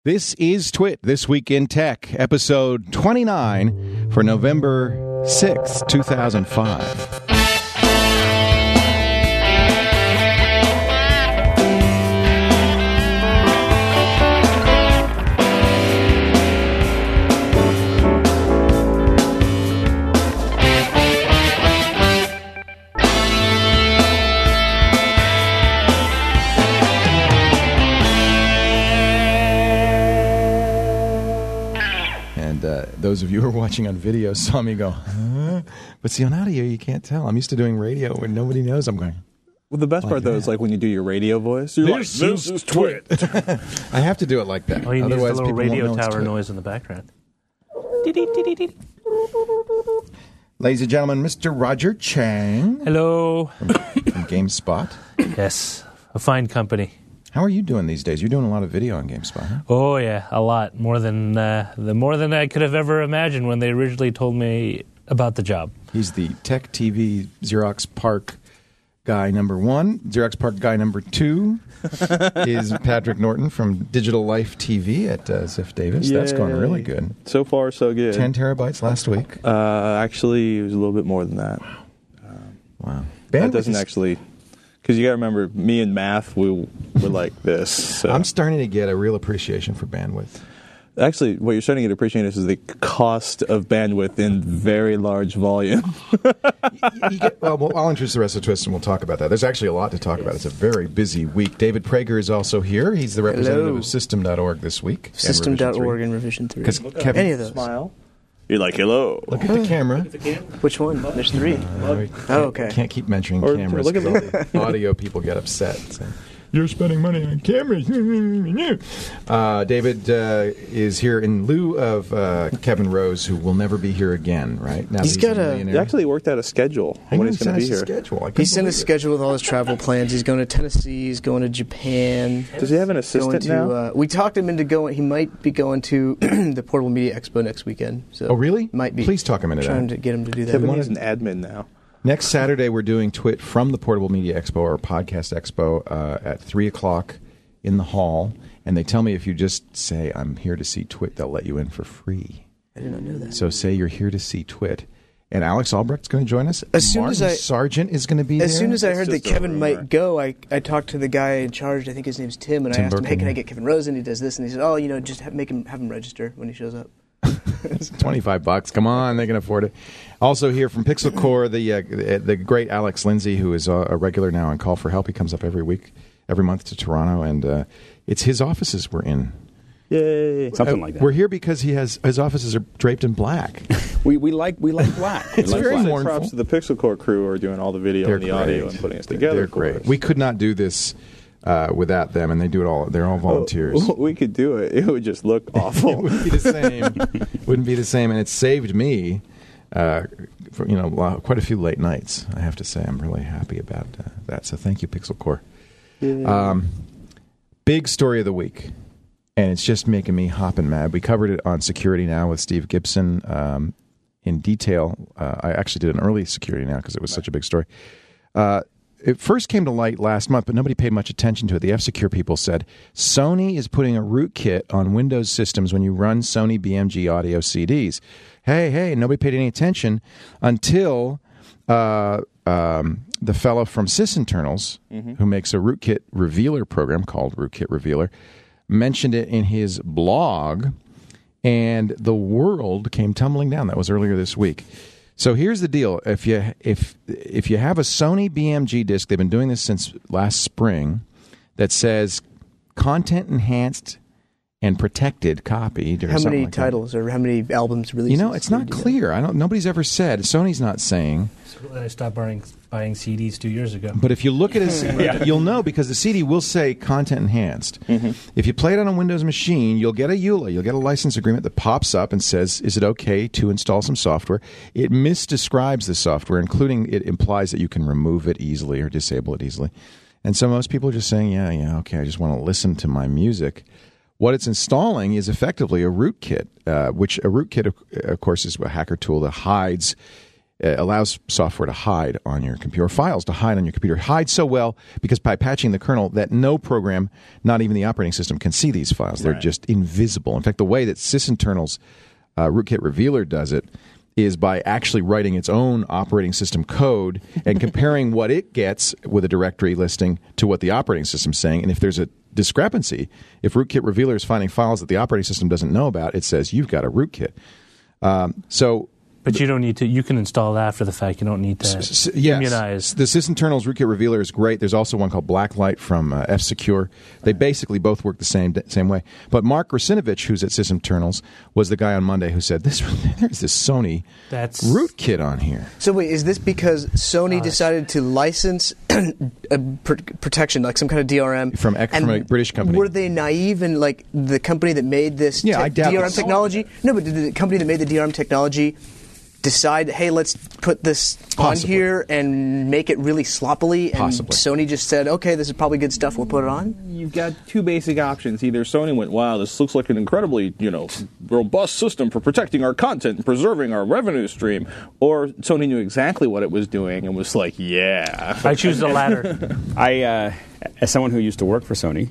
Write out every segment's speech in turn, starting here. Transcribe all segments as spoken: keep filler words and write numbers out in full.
This is Twit, This Week in Tech, episode twenty-nine for November sixth, two thousand five. Those of you who are watching on video saw me go, huh? But see, on audio, you can't tell. I'm used to doing radio when nobody knows I'm going. Well, the best like part, though, that. is like when you do your radio voice. You're this like, this is Twit. I have to do it like that. Oh, you Otherwise, use the little people radio won't know it's tower Twit. noise in the background. Ladies and gentlemen, Mister Roger Chang Hello. from, from GameSpot. Yes, a fine company. How are you doing these days? You're doing a lot of video on GameSpot, huh? Oh yeah, a lot more than uh, the more than I could have ever imagined when they originally told me about the job. He's the Tech T V Xerox Park guy number one. Xerox Park guy number two is Patrick Norton from Digital Life T V at uh, Ziff Davis. Yay. That's going really good. So far, so good. Ten terabytes last week. Uh, actually, it was a little bit more than that. Wow. That Bandwidth doesn't is- actually... Because you got to remember, me and math, we were like this. So. I'm starting to get a real appreciation for bandwidth. Actually, what you're starting to get appreciated is the cost of bandwidth in very large volume. you, you get, well, well, I'll introduce the rest of Twist and we'll talk about that. There's actually a lot to talk about. It's a very busy week. David Prager is also here. He's the representative Hello. of System dot org this week. System dot org and Revision three. Because Kevin, Any of those. Smile. You're like, hello. look at the camera. Which one? There's three. Uh, Oh, okay. Can't keep mentioning Or cameras. look at because the audio people get upset. So, you're spending money on cameras. uh, David uh, is here in lieu of uh, Kevin Rose, who will never be here again, right? Now He's that got a- millionaire. He actually worked out a schedule I when know he's he going to sent be us a here. schedule. I He couldn't sent a believe it. schedule with all his travel plans. He's going to Tennessee. He's going to Japan. Does he have an Going assistant to. now? Uh, we talked him into going. He might be going to the Portable Media Expo next weekend. So Oh, really? Might be. Please talk him into Trying that. to get him to do that. Kevin wanna- is an admin now. Next Saturday, we're doing Twit from the Portable Media Expo or Podcast Expo uh, at three o'clock in the hall. And they tell me if you just say, I'm here to see Twit, they'll let you in for free. I did not know that. So say you're here to see Twit. And Alex Albrecht's going to join us. As soon Martin as I- Sargent is going to be As there. soon as I That's heard that just a Kevin rumor. might go, I, I talked to the guy in charge. I think his name's Tim, and Tim I asked him, "Hey, Burton, can I yeah. get Kevin Rose?" And he does this, and he said, "Oh, you know, just have, make him have him register when he shows up." twenty-five bucks. Come on, they can afford it. Also here from Pixel Core, the uh, the great Alex Lindsay, who is a regular now on Call for Help. He comes up every week, every month to Toronto, and uh, it's his offices we're in. Yay. Something Uh, like that. We're here because he has his offices are draped in black. We we like we like black. We It's like very black. mournful. Props to the Pixel Core crew who are doing all the video They're and the audio great. and putting us They're- together. They're for great. us. We could not do this uh, without them, and they do it all. They're all volunteers. Oh, we could do it. It would just look It awful. wouldn't be the same. Wouldn't be the same, and it saved me, uh, for, you know, lo- quite a few late nights. I have to say, I'm really happy about uh, that. So thank you, Pixel Core. Um, big story of the week, and it's just making me hopping mad. We covered it on Security Now with Steve Gibson um, in detail. Uh, I actually did an early Security Now because it was such a big story. Uh, It first came to light last month, but nobody paid much attention to it. The F-Secure people said Sony is putting a rootkit on Windows systems when you run Sony B M G audio C Ds. Hey, hey, nobody paid any attention until uh, um, the fellow from SysInternals, mm-hmm. who makes a rootkit revealer program called Rootkit Revealer, mentioned it in his blog, and the world came tumbling down. That was earlier this week. So here's the deal: if you if if you have a Sony B M G disc, they've been doing this since last spring, that says content enhanced and protected copied. Or How something many like that. titles or how many albums released? You know, it's not clear. I don't. Nobody's ever said. Sony's not saying. So I stopped buying buying C Ds two years ago. But if you look at it, you'll know because the C D will say content enhanced. Mm-hmm. If you play it on a Windows machine, you'll get a E U L A. You'll get a license agreement that pops up and says, is it okay to install some software? It misdescribes the software, including it implies that you can remove it easily or disable it easily. And so most people are just saying, yeah, yeah, okay, I just want to listen to my music. What it's installing is effectively a rootkit, uh, which a rootkit, of, of course, is a hacker tool that hides uh, allows software to hide on your computer, files to hide on your computer. Hide so well because by patching the kernel that no program, not even the operating system, can see these files. They're Right. just invisible. In fact, the way that sysinternal's uh, Rootkit Revealer does it is by actually writing its own operating system code and comparing what it gets with a directory listing to what the operating system's saying. And if there's a discrepancy, if Rootkit Revealer is finding files that the operating system doesn't know about, it says, you've got a rootkit. Um, so... But you don't need to. You can install it after the fact. You don't need to S- s- yes. immunize. The sysinternal's Rootkit Revealer is great. There's also one called Blacklight from uh, F-Secure. They basically both work the same same way. But Mark Rusinovich, who's at sysinternals, was the guy on Monday who said, "This there's this Sony That's rootkit on here." So wait, is this because Sony Gosh. decided to license a pr- protection, like some kind of D R M From ec- and from a British company. Were they naive and like the company that made this Yeah, I doubt D R M it's- technology? No, but did the company that made the D R M technology decide, hey, let's put this Possibly. on here and make it really sloppily? And Possibly. Sony just said, okay, this is probably good stuff. We'll put it on. You've got two basic options. Either Sony went, wow, this looks like an incredibly, you know, robust system for protecting our content and preserving our revenue stream, or Sony knew exactly what it was doing and was like, yeah. I choose the latter. I, uh, as someone who used to work for Sony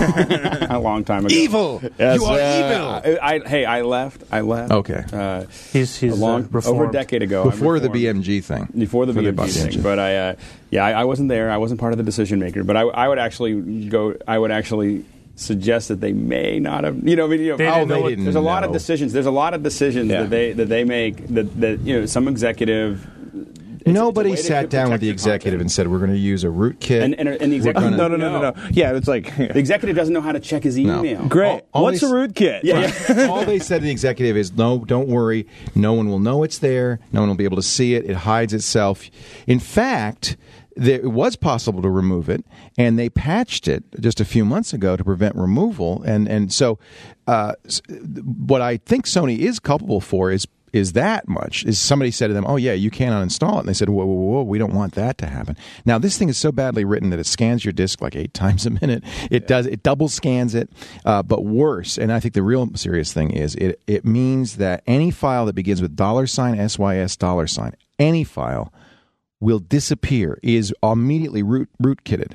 a long time ago, Evil! Yes, You are uh, evil! I, I, hey, I left. I left. Okay. Uh, He's he's a long, uh, reformed. over a decade ago. I Before the reformed. B M G thing. Before the Before B they M bought G B M G. thing, but I, uh, yeah, I, I wasn't there. I wasn't part of the decision maker. But I, I would actually go. I would actually suggest that they may not have. You know, I mean, you know, They Oh, didn't they know what- didn't there's a lot of know. decisions. There's a lot of decisions Yeah. that they that they make that that you know some executive. it's- Nobody it's a way to sat down with protect the your executive content. and said, we're going to use a rootkit. And, and, and the executive gonna- no, no, no, no, no. Yeah, it's like, The executive doesn't know how to check his No. email. great. All- all What's they a s- rootkit? Yeah, yeah. All they said to the executive is, no, don't worry. No one will know it's there. No one will be able to see it. It hides itself. In fact, there, it was possible to remove it, and they patched it just a few months ago to prevent removal. And, and so uh, s- what I think Sony is culpable for is is that much. Is somebody said to them, oh, yeah, you can't uninstall it. And they said, whoa, whoa, whoa, we don't want that to happen. Now, this thing is so badly written that it scans your disk like eight times a minute. It does. It double scans it. Uh, but worse, and I think the real serious thing is it, it means that any file that begins with dollar sign, S Y S, dollar sign, any file will disappear, is immediately root rootkitted.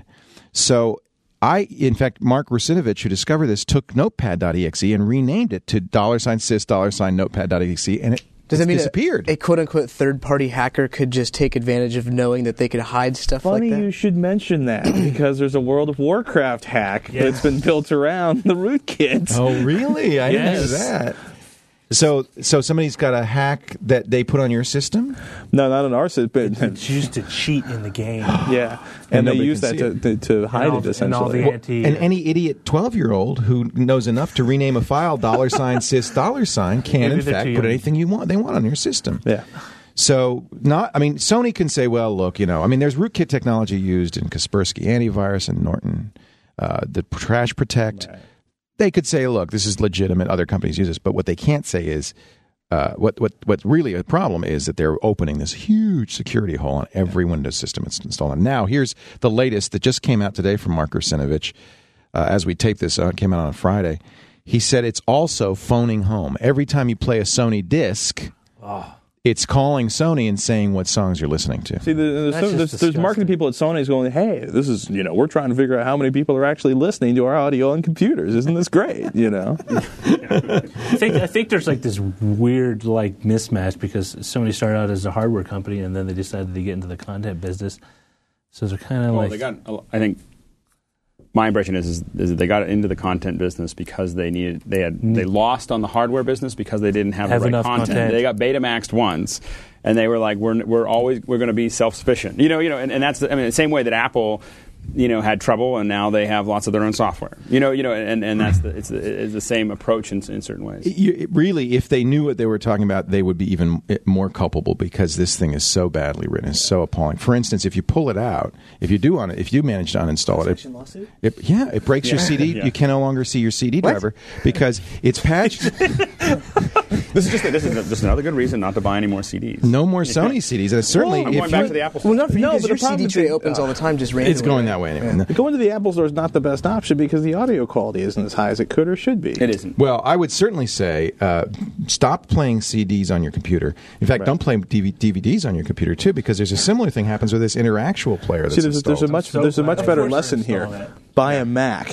So I, in fact, Mark Rusinovich, who discovered this, took notepad dot E X E and renamed it to dollar sign sys dollar sign notepad dot E X E, and it Does that mean disappeared. A, a quote-unquote third-party hacker could just take advantage of knowing that they could hide stuff Funny like that? you should mention that because there's a World of Warcraft hack Yeah. that's been built around the rootkit. Oh, really? I didn't know Yes. that. So, so somebody's got a hack that they put on your system? No, not on our system, but It's used to cheat in the game. yeah, And and, they nobody use can that see to, to, to hide all- it and all essentially. the anti- And any idiot twelve-year-old who knows enough to rename a file dollar sign sys dollar sign can, Maybe in they're fact, too put young. anything you want they want on your system. yeah. So, not. I mean, Sony can say, well, look, you know, I mean, there's rootkit technology used in Kaspersky Antivirus and Norton, uh, the Trash Protect. Right. They could say, look, this is legitimate. Other companies use this, but what they can't say is, uh, what what what really a problem is that they're opening this huge security hole on every Windows system it's installed on. Now, here's the latest that just came out today from Mark Rusinovich. Uh, as we tape this, uh, it came out on a Friday. He said it's also phoning home. Every time you play a Sony disc, it's calling Sony and saying what songs you're listening to. See, the, there's, That's some, just there's, there's marketing disgusting. people at Sony's going, hey, this is, you know, we're trying to figure out how many people are actually listening to our audio on computers. Isn't this great? You know? I think I think there's like this weird like mismatch because Sony started out as a hardware company and then they decided to get into the content business. So they're kind of Well, like they got. I think my impression is, is is that they got into the content business because they needed. They had they lost on the hardware business because they didn't have, Have the right enough content. content. They got Betamaxed once, and they were like, we're we're always we're going to be self sufficient. You know, you know, and, and that's the, I mean the same way that Apple, you know, had trouble and now they have lots of their own software. You know, you know, and, and that's the, it's the, it's the same approach in, in certain ways. You, really, if they knew what they were talking about, they would be even more culpable because this thing is so badly written, it's so appalling. For instance, if you pull it out, if you do on it, if you manage to uninstall it, lawsuit? it, it yeah, it breaks your C D. Yeah. You can no longer see your C D driver because it's patched. This is just this is just another good reason not to buy any more C Ds. No more Sony C Ds. And certainly, I'm if going back you, to the Apple. Well, not for you No, because but your the problem C D is tray that, opens uh, all the time just randomly. it's going that way anyway. Going to the Apple Store is not the best option because the audio quality isn't as high as it could or should be. It isn't. Well, I would certainly say uh, stop playing C Ds on your computer. In fact, Right. don't play D V Ds on your computer too, because there's a similar thing happens with this interactual player that's See, there's a, there's a installed. much so there's a glad. much Of better course they're lesson here. installing it. Buy a Mac.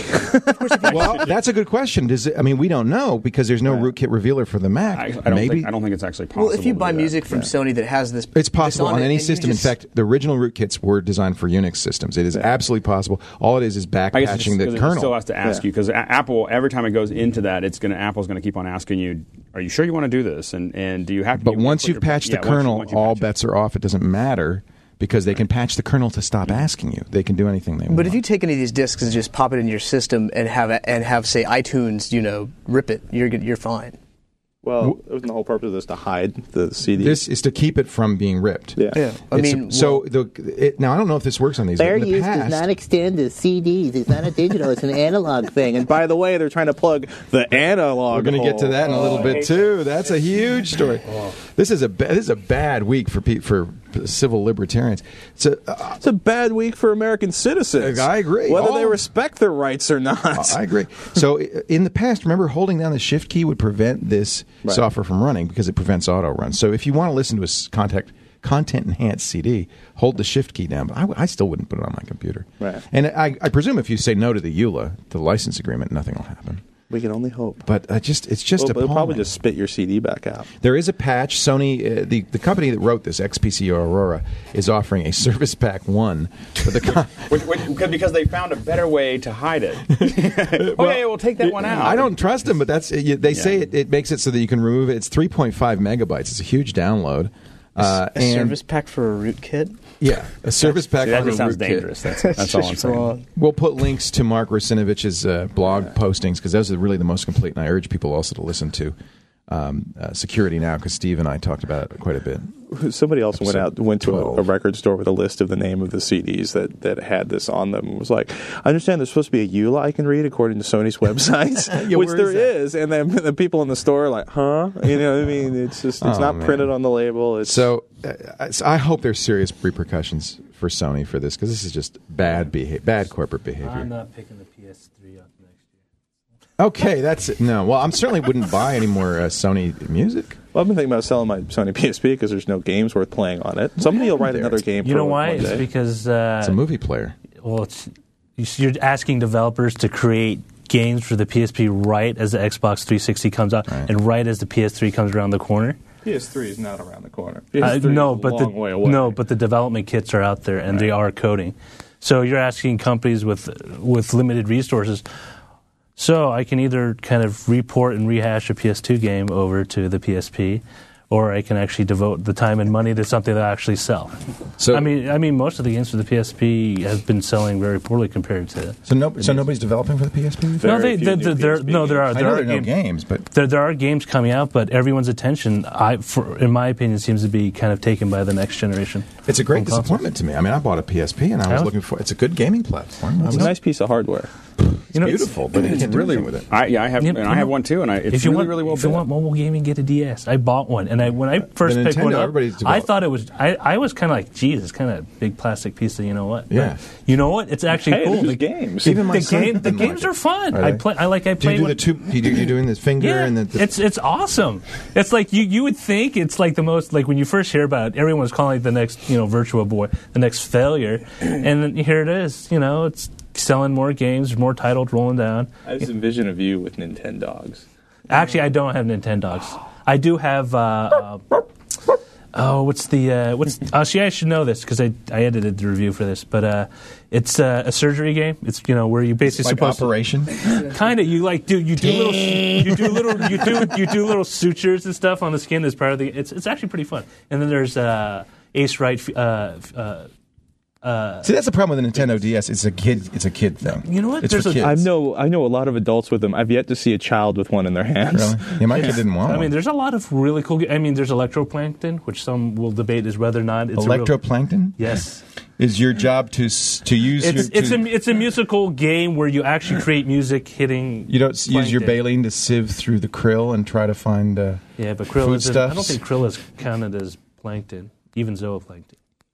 Well, that's a good question. Does it, I mean, we don't know because there's no rootkit revealer for the Mac. I, I don't Maybe think I don't think it's actually possible. Well, if you to buy do that. music from Sony that has this, It's possible this on it, any and you system. just- In fact, the original rootkits were designed for Unix systems. It is absolutely possible. All it is is back I guess it's patching just the 'cause kernel. It still has to ask Yeah. you because Apple every time it goes into that, it's going to Apple's going to keep on asking you, "Are you sure you want to do this?" And and do you have to? But you once put you've your- patched yeah, the once you- kernel, once you all patch it. bets are off. It doesn't matter because they can patch the kernel to stop asking you. They can do anything they want. But if you take any of these discs and just pop it in your system and have it, and have say iTunes, you know, rip it, you're good- you're fine. Well, wasn't the whole purpose of this to hide the C D? This is to keep it from being ripped. yeah. Yeah, I It's- mean, so the it, now I don't know if this works on these. but Fair in the use past, does not extend to C Ds. It's not a digital; it's an analog thing. And By the way, they're trying to plug the analog. we're going to get to that in a little bit too. That's a huge story. This is a ba- this is a bad week for pe- for civil libertarians. So uh, It's a bad week for American citizens. I agree. Whether they All- respect their rights or not. I agree. So i- in the past, remember holding down the shift key would prevent this Right. software from running because it prevents auto runs. So if you want to listen to a s- contact content enhanced C D, hold the shift key down. But I, w- I still wouldn't put it on my computer. Right. And I, I presume if you say no to the E U L A, the license agreement, nothing will happen. We can only hope. But uh, just it's just Well, they'll appalling. probably just spit your C D back out. There is a patch. Sony, uh, the the company that wrote this, X P C Aurora, is offering a Service Pack One for the. Con- Which, which, because- because they found a better way to hide it. Okay, we'll take that one out. I don't trust them, but that's uh, you, they say Yeah. it, it makes it so that you can remove it. It's three point five megabytes. It's a huge download. Uh, a and service pack for a rootkit. yeah, a service pack. See, that for a just sounds rootkit. dangerous. That's, that's all I'm Just saying. wrong. We'll put links to Mark Rusinovich's uh, blog postings because those are really the most complete. And I urge people also to listen to um, uh, Security Now because Steve and I talked about it quite a bit. Somebody else went out, went to a, twelve. a record store with a list of the name of the C Ds that, that had this on them. And was like, I understand there's supposed to be a E U L A I can read according to Sony's websites, Yeah, which where there is is. And then the people in the store are like, huh? You know what I mean? It's just it's Oh, not man. printed on the label. It's So, uh, so I hope there's serious repercussions for Sony for this because this is just bad beha- bad corporate behavior. I'm not picking the P S three up next year. Okay, that's it. No. Well, I certainly wouldn't buy any more uh, Sony music. Well, I've been thinking about selling my Sony P S P because there's no games worth playing on it. Somebody will write there? another game. You for know one why? It's day. because uh, It's a movie player. well, it's you're asking developers to create games for the P S P right as the Xbox three sixty comes out Right. and right as the P S three comes around the corner. P S three is not around the corner. Uh, P S three no, is a but the long way away. no, but the development kits are out there and they are coding. So you're asking companies with with limited resources. So I can either kind of report and rehash a P S two game over to the P S P, or I can actually devote the time and money to something that I actually sell. So I mean, I mean, most of the games for the P S P have been selling very poorly compared to. so no, so nobody's developing for the P S P. No, Very they, few they, new there, P S P no, there are I there know are there are no games. games, but There, there are games coming out, but everyone's attention, I, for, in my opinion, seems to be kind of taken by the next generation. it's a great Home consoles. disappointment to me. I mean, I bought a P S P and I was Yeah. looking for. It's a good gaming platform. I It's was a nice piece of hardware. You know, beautiful, but you can't really with it. I, yeah, I have, You- and I have one too, and I, it's if you really, want, really well if you built. want mobile gaming, get a D S. I bought one, and I when I first The picked Nintendo, one up, everybody's I developed- thought it was. I, I was kind of like, geez, it's kind of a big plastic piece of you know what. But Yeah. you know what? It's actually Hey, cool. this is The games. The, Even my the, son game, the didn't like games it. are fun. Are I they? play. I like. I Do play. you do when- the two? You do, you're doing the finger Yeah, and the. the it's it's awesome. It's like you, you would think it's like the most like when you first hear about it, everyone's calling it the next you know Virtua Boy, the next failure, and then here it is. You know, it's selling more games, more titles rolling down. I just envision of you with Nintendogs. Actually, I don't have Nintendogs. I do have. Uh, uh, oh, what's the uh, what's? Actually, I should know this because I I edited the review for this. But uh, it's uh, a surgery game. It's you know where you basically like supposed operation. to kind of you like do you do little you do little you do you do little sutures and stuff on the skin as part of the. It's it's actually pretty fun. And then there's uh, Ace Wright. Uh, uh, See, that's the problem with the Nintendo D S. It's a kid. It's a kid thing. You know what? It's There's for a- kids. I know I know a lot of adults with them. I've yet to see a child with one in their hands. Really? Yeah, my kid didn't want I one. mean, there's a lot of really cool. I mean, there's electroplankton, which some will debate is whether or not it's a real- Electroplankton Yes. is your job to s- to use It's your. it's to- a it's a musical game where you actually create music hitting. you don't s- use your plankton. baleen to sieve through the krill and try to find. Uh, Yeah, but krill food is. I don't stuffs. think krill is counted as plankton, even zooplankton.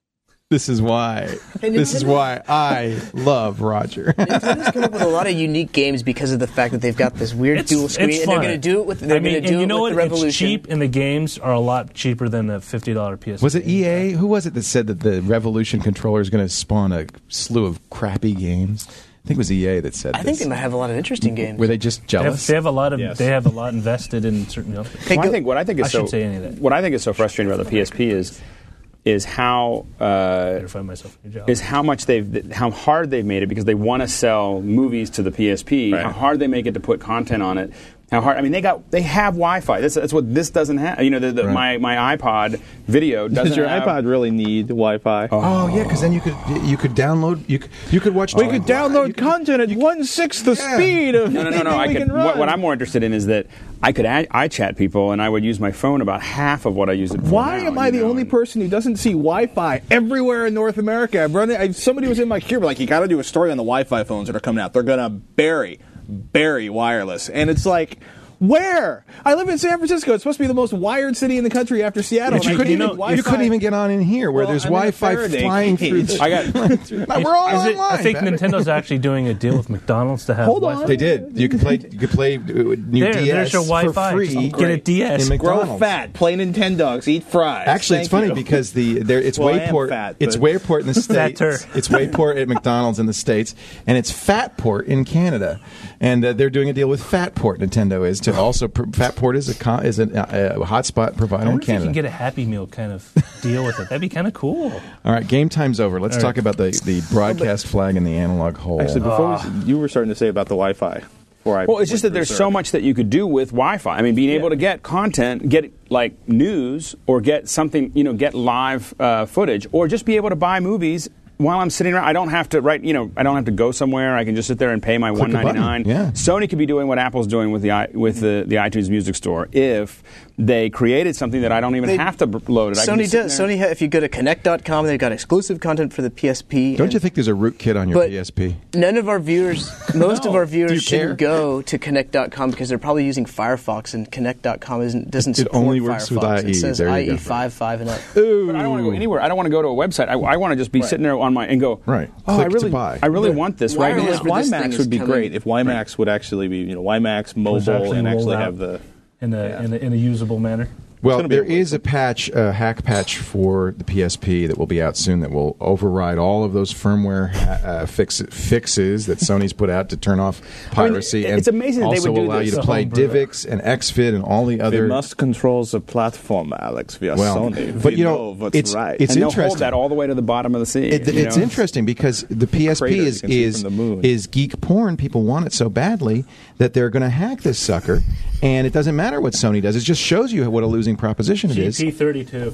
This is why. This is why I love Roger. Nintendo's come up with a lot of unique games because of the fact that they've got this weird It's, dual screen, it's and fun. they're going to do it with. They're I mean, going to and do you it know with what? the Revolution. It's cheap, and the games are a lot cheaper than a fifty dollar P S P. Was it E A? Who was it that said that the Revolution controller is going to spawn a slew of crappy games? I think it was E A that said I this. think they might have a lot of interesting games. Were they just They have, jealous? they have a lot of. Yes. They have a lot invested in certain. You know, Hey, Well, I go- think what I think is I so shouldn't say any of that. what I think is so frustrating about the P S P is is how uh, better find myself a new job. is how much they've how hard they've made it because they want to sell movies to the P S P. Right. How hard they make it to put content on it. How hard? I mean, they got they have Wi-Fi. That's, that's what this doesn't have. You know, the, the, Right. my my iPod video doesn't. Does your have, iPod really need Wi-Fi? Oh yeah, because then you could you could download you could, you could watch. We could download you could- content at one sixth the Yeah. speed of No, no, no, no. I we could, can run. what, what I'm more interested in is that I could ad, I chat people and I would use my phone about half of what I use it for. Why now, am I you the know, only and- person who doesn't see Wi-Fi everywhere in North America? I've run it, I, somebody was in my queue, like, you got to do a story on the Wi-Fi phones that are coming out. They're going to bury, bury wireless. And it's like, where? I live in San Francisco. It's supposed to be the most wired city in the country after Seattle. But you and I couldn't can't even get Wi-Fi. you couldn't even get on in here where Well, there's I'm in a Wi-Fi Faraday flying through. cage. The, I got. we're all Is it, online. I think Patrick. Nintendo's actually doing a deal with McDonald's to have. Hold Wi-Fi. on. They did. You could play. You could play uh, new There, D S there's your Wi-Fi. for free. Just get a D S. in Grow McDonald's. fat, play Nintendogs, eat fries. Actually, it's Thank funny you. because the there it's Well, I am Wayport. fat, it's but- Wayport in the states. Fatter. It's Wayport at McDonald's in the states, and it's Fatport in Canada. And uh, they're doing a deal with Fatport. Nintendo is to also pr- Fatport is a con- is a, uh, a hotspot provider I in wonder if you Canada. can get a Happy Meal kind of deal with it. That'd be kind of cool. All right, game time's over. Let's All talk right. about the the broadcast flag and the analog hole. Actually, before we, you were starting to say about the Wi-Fi. Before I Well, it's just went that there's berserk. so much that you could do with Wi-Fi. I mean, being able Yeah. to get content, get like news, or get something, you know, get live uh, footage, or just be able to buy movies while I'm sitting around. I don't have to write, you know, I don't have to go somewhere. I can just sit there and pay my Click one a button, ninety-nine. yeah. Sony could be doing what Apple's doing with the i- with the, the iTunes Music Store if they created something that I don't even They- have to b- load it. I can Sony just sit does. there. Sony, ha- if you go to Connect dot com, they've got exclusive content for the P S P. Don't and- you think there's a rootkit on your But P S P? None of our viewers, most of our Do you viewers shouldn't care? go to Connect dot com because they're probably using Firefox, and Connect dot com isn't, doesn't It support only works Firefox. with I E. It says There you I E go. five point five and up. But I don't want to go anywhere. I don't want to go to a website. I, I want to just be sitting there on my and go. Right. Oh, Click I to really, buy. I really want this right wireless now. for this thing WiMAX is would be coming- great if WiMAX would actually be, you know, WiMAX mobile actually and actually rolled have out. the. In a, Yeah. in a in a usable manner. Well, gonna be there a is a patch, a hack patch for the P S P that will be out soon that will override all of those firmware ha- uh, fix, fixes that Sony's put out to turn off piracy. it's and amazing that they also would do allow this. you to play Homebrew. DivX and XFID and all the They other. must control the platform, Alex, via Well, Sony. but We you know, what's it's- right. it's and they'll interesting. hold that all the way to the bottom of the sea. It, you it's know? interesting because the P S P crater is you can see is, from the moon. is geek porn. People want it so badly that they're going to hack this sucker, and it doesn't matter what Sony does. It just shows you what a losing proposition it is. G P thirty-two.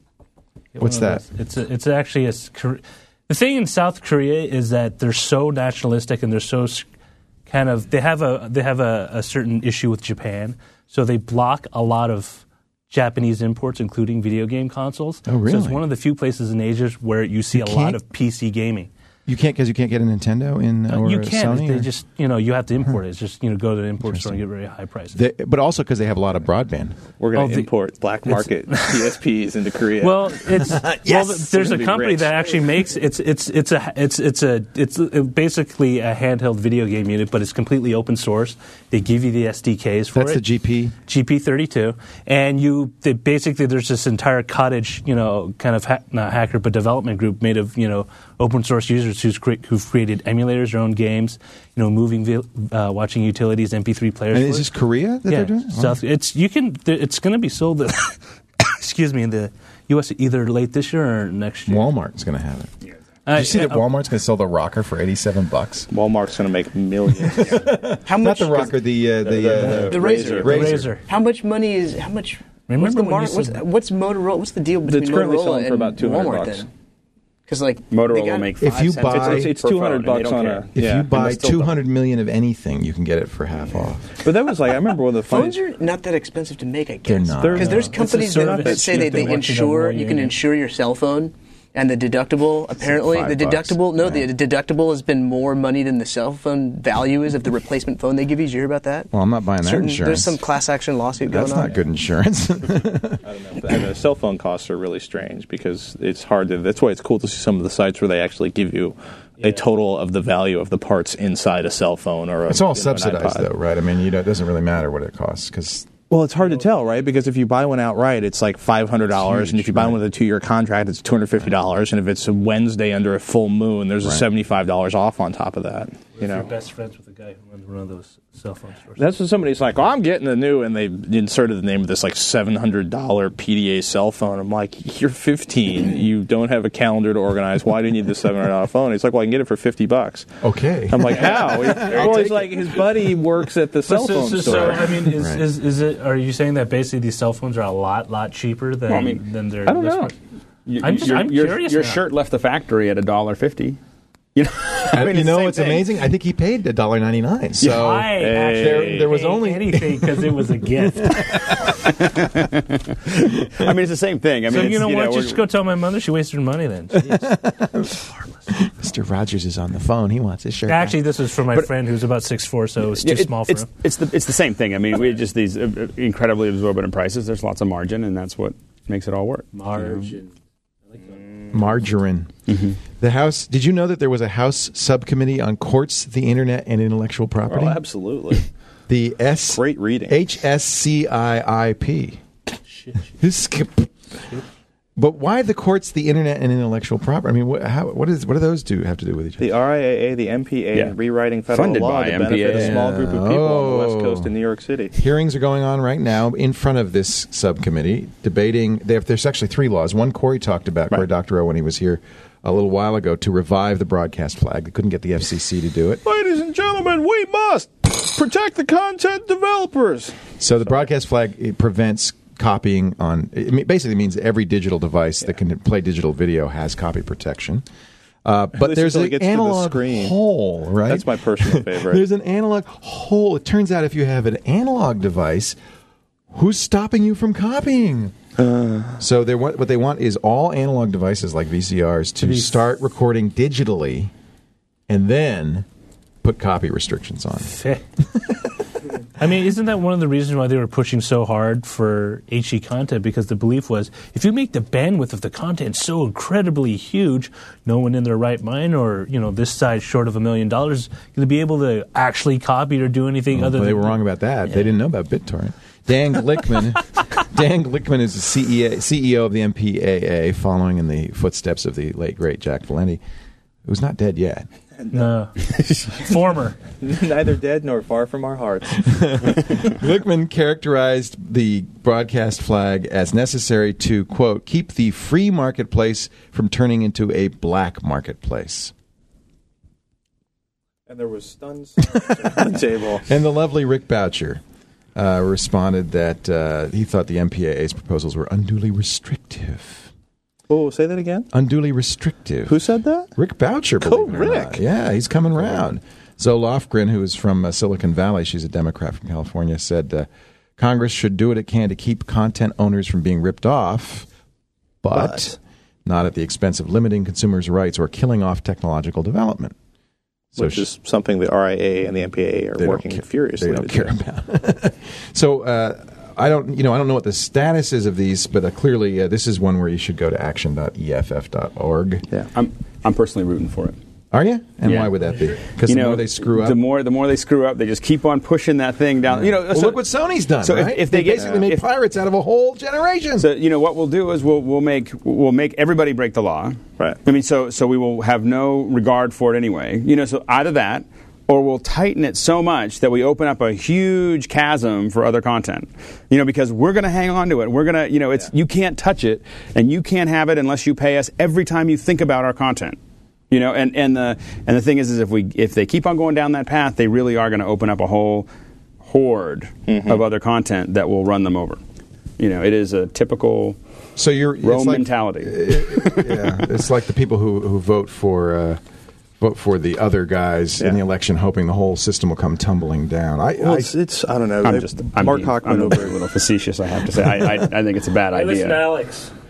What's that? It's a, it's actually a. s- Kor- The thing in South Korea is that they're so nationalistic and they're so s- kind of they have a they have a, a certain issue with Japan, so they block a lot of Japanese imports, including video game consoles. Oh, So really? it's one of the few places in Asia where you see You a can't- lot of P C gaming. You can't because you can't get a Nintendo in Uh, or you a can. Sony. They or- just you know you have to import it. It's just you know go to the import store and get very high prices. They- but also because they have a lot of broadband. We're going Oh, to the- import black market P S Ps into Korea. Well, it's well. Yes! There's We're a gonna be company rich. that actually makes it's it's it's a it's it's a it's basically a handheld video game unit, but it's completely open source. They give you the S D Ks for That's it. the G P. G P thirty-two, and you they basically there's this entire cottage, you know, kind of ha- not hacker but development group made of you know open source users who's cre- who've created emulators, their own games, you know, moving, vi- uh, watching utilities, M P three players. And for is it. this Korea that yeah, they're doing? South, it's you can th- it's going to be sold. At, excuse me, in the U S either late this year or next year. Walmart's going to have it. Did Uh, you see that uh, Walmart's going to sell the rocker for eighty-seven bucks? Walmart's going to make millions. How Not much? the rocker, the uh, the, uh, The Razor. The Razor. How much money is? How much? Remember what's the when you mar- what's, said- what's Motorola? What's the deal between It's currently Motorola selling for and about two hundred Walmart bucks. then? Because like Motorola they will got- make If five you cents buy- a It's, it's per two hundred phone, and they bucks don't on care. a. If yeah, you and buy they still two don't. hundred million of anything, you can get it for half off. But that was like I remember one of the phones funny. are not that expensive to make, I guess. They're not. Because there's It's a companies that, service that say that they, they they want you to know insure. more You you can need. insure your cell phone, And the deductible, apparently, Five the bucks. deductible, no, Yeah. the deductible has been more money than the cell phone value is of the replacement phone they give you. Did you hear about that? Well, I'm not buying that Certain- insurance. There's some class action lawsuit That's going on. not good insurance. I don't know. And the cell phone costs are really strange because it's hard to. That's why it's cool to see some of the sites where they actually give you a total of the value of the parts inside a cell phone or a, It's all you know, an subsidized, iPod. though, right? I mean, you know, it doesn't really matter what it costs because Well, it's hard to tell, right? Because if you buy one outright, it's like five hundred dollars, and if you buy right. one with a two-year contract, it's two hundred fifty dollars, and if it's a Wednesday under a full moon, there's a Right. seventy-five dollars off on top of that. You You're know, best friends with a guy who runs one of those cell phone stores. that's when somebody's like, "Oh, I'm getting a new," and they inserted the name of this like seven hundred dollars P D A cell phone. I'm like, "You're fifteen, you don't have a calendar to organize. Why do you need this seven hundred dollars phone?" He's like, "Well, I can get it for fifty bucks." okay. I'm like, "How?" Well, he's like, his buddy works at the cell so, phone so, store. so, I mean, is, Right. is, is it? Are you saying that basically these cell phones are a lot, lot cheaper than Well, I mean, than their? I don't list know. price? You- I'm just- your, I'm your, curious Your now. shirt left the factory at a dollar fifty. You know, I mean, you it's know the same what's thing. amazing? I think he paid a dollar ninety nine. So I actually there, there was paid only anything because it was a gift. I mean, it's the same thing. I mean, So it's, you know what? we're- Just go tell my mother she wasted her money. Then Jeez. Mister Rogers is on the phone. He wants his shirt. Actually, this was for my But- friend who's about six foot four, so it's too Yeah, it- small for it's, him. It's the it's the same thing. I mean, we just these uh, incredibly absorbent prices. There's lots of margin, and that's what makes it all work. Margin. Margarine. Mm-hmm. The House. Did you know that there was a House subcommittee on courts, the internet, and intellectual property? Oh, absolutely. The S Great reading. H S C I I P. This. But why the courts, the internet, and intellectual property? I mean, what, how, what is what do those do have to do with each other? The R I A A, the M P A, Yeah. and rewriting federal Funded law by to benefit M P A. a small group of people on the West Oh. Coast in New York City. Hearings are going on right now in front of this subcommittee, debating. They have, there's actually three laws. One Corey talked about, Corey Doctorow, when he was here a little while ago, to revive the broadcast flag. They couldn't get the F C C to do it. Ladies and gentlemen, we must protect the content developers. So the broadcast flag, it prevents copying on. It me- basically means every digital device that can play digital video has copy protection. Uh, but least there's until it an gets to the analog screen. hole, right? That's my personal favorite. There's an analog hole. It turns out if you have an analog device, who's stopping you from copying? Uh. So they want, what they want is all analog devices like V C Rs to start recording digitally and then put copy restrictions on. I mean, isn't that one of the reasons why they were pushing so hard for H D content? Because the belief was, if you make the bandwidth of the content so incredibly huge, no one in their right mind, or you know, this size short of a million dollars, is going to be able to actually copy or do anything other Well, than. they were wrong about that. They didn't know about BitTorrent. Dan Glickman, Dan Glickman is the C E O, C E O of the M P A A, following in the footsteps of the late great Jack Valenti, who's not dead yet. No. Former. Neither dead nor far from our hearts. Glickman characterized the broadcast flag as necessary to, quote, keep the free marketplace from turning into a black marketplace. And there was stunned silence on the table. And the lovely Rick Boucher uh, responded that uh, he thought the M P A A's proposals were unduly restrictive. Oh, say that again? Unduly restrictive. Who said that? Rick Boucher, believe it or Rick. not. Yeah, he's coming around. Zoe Lofgren, who is from uh, Silicon Valley, she's a Democrat from California, said uh, Congress should do what it can to keep content owners from being ripped off, but, But. not at the expense of limiting consumers' rights or killing off technological development. So Which she- is something the R I A A and the M P A A are they don't working ca- furiously They don't to care do. about. So uh, I don't, you know, I don't know what the status is of these, but uh, clearly uh, this is one where you should go to action dot E F F dot org. Yeah. I'm I'm personally rooting for it. Are you? And Yeah. why would that be? Because You the know, more they screw up. the more the more they screw up, they just keep on pushing that thing down. You know, Well, so, look what Sony's done, so if- right? if they get- basically made if- pirates out of a whole generation. So you know what we'll do is we'll we'll make we'll make everybody break the law. Right. I mean, so so we will have no regard for it anyway. You know, so either that, or we'll tighten it so much that we open up a huge chasm for other content. You know, because we're going to hang on to it. We're going to, you know, it's you can't touch it, and you can't have it unless you pay us every time you think about our content. You know, and, and the and the thing is, is if we if they keep on going down that path, they really are going to open up a whole horde Mm-hmm. of other content that will run them over. You know, it is a typical So you're it's Rome like, mentality. yeah, it's like the people who who vote for uh, vote for the other guys in Yeah. the election, hoping the whole system will come tumbling down. I, Well, I it's, it's I don't know. I'm They- just I'm Mark being, Hochman I'm a over little facetious. I have to say, I, I I think it's a bad idea. Alex.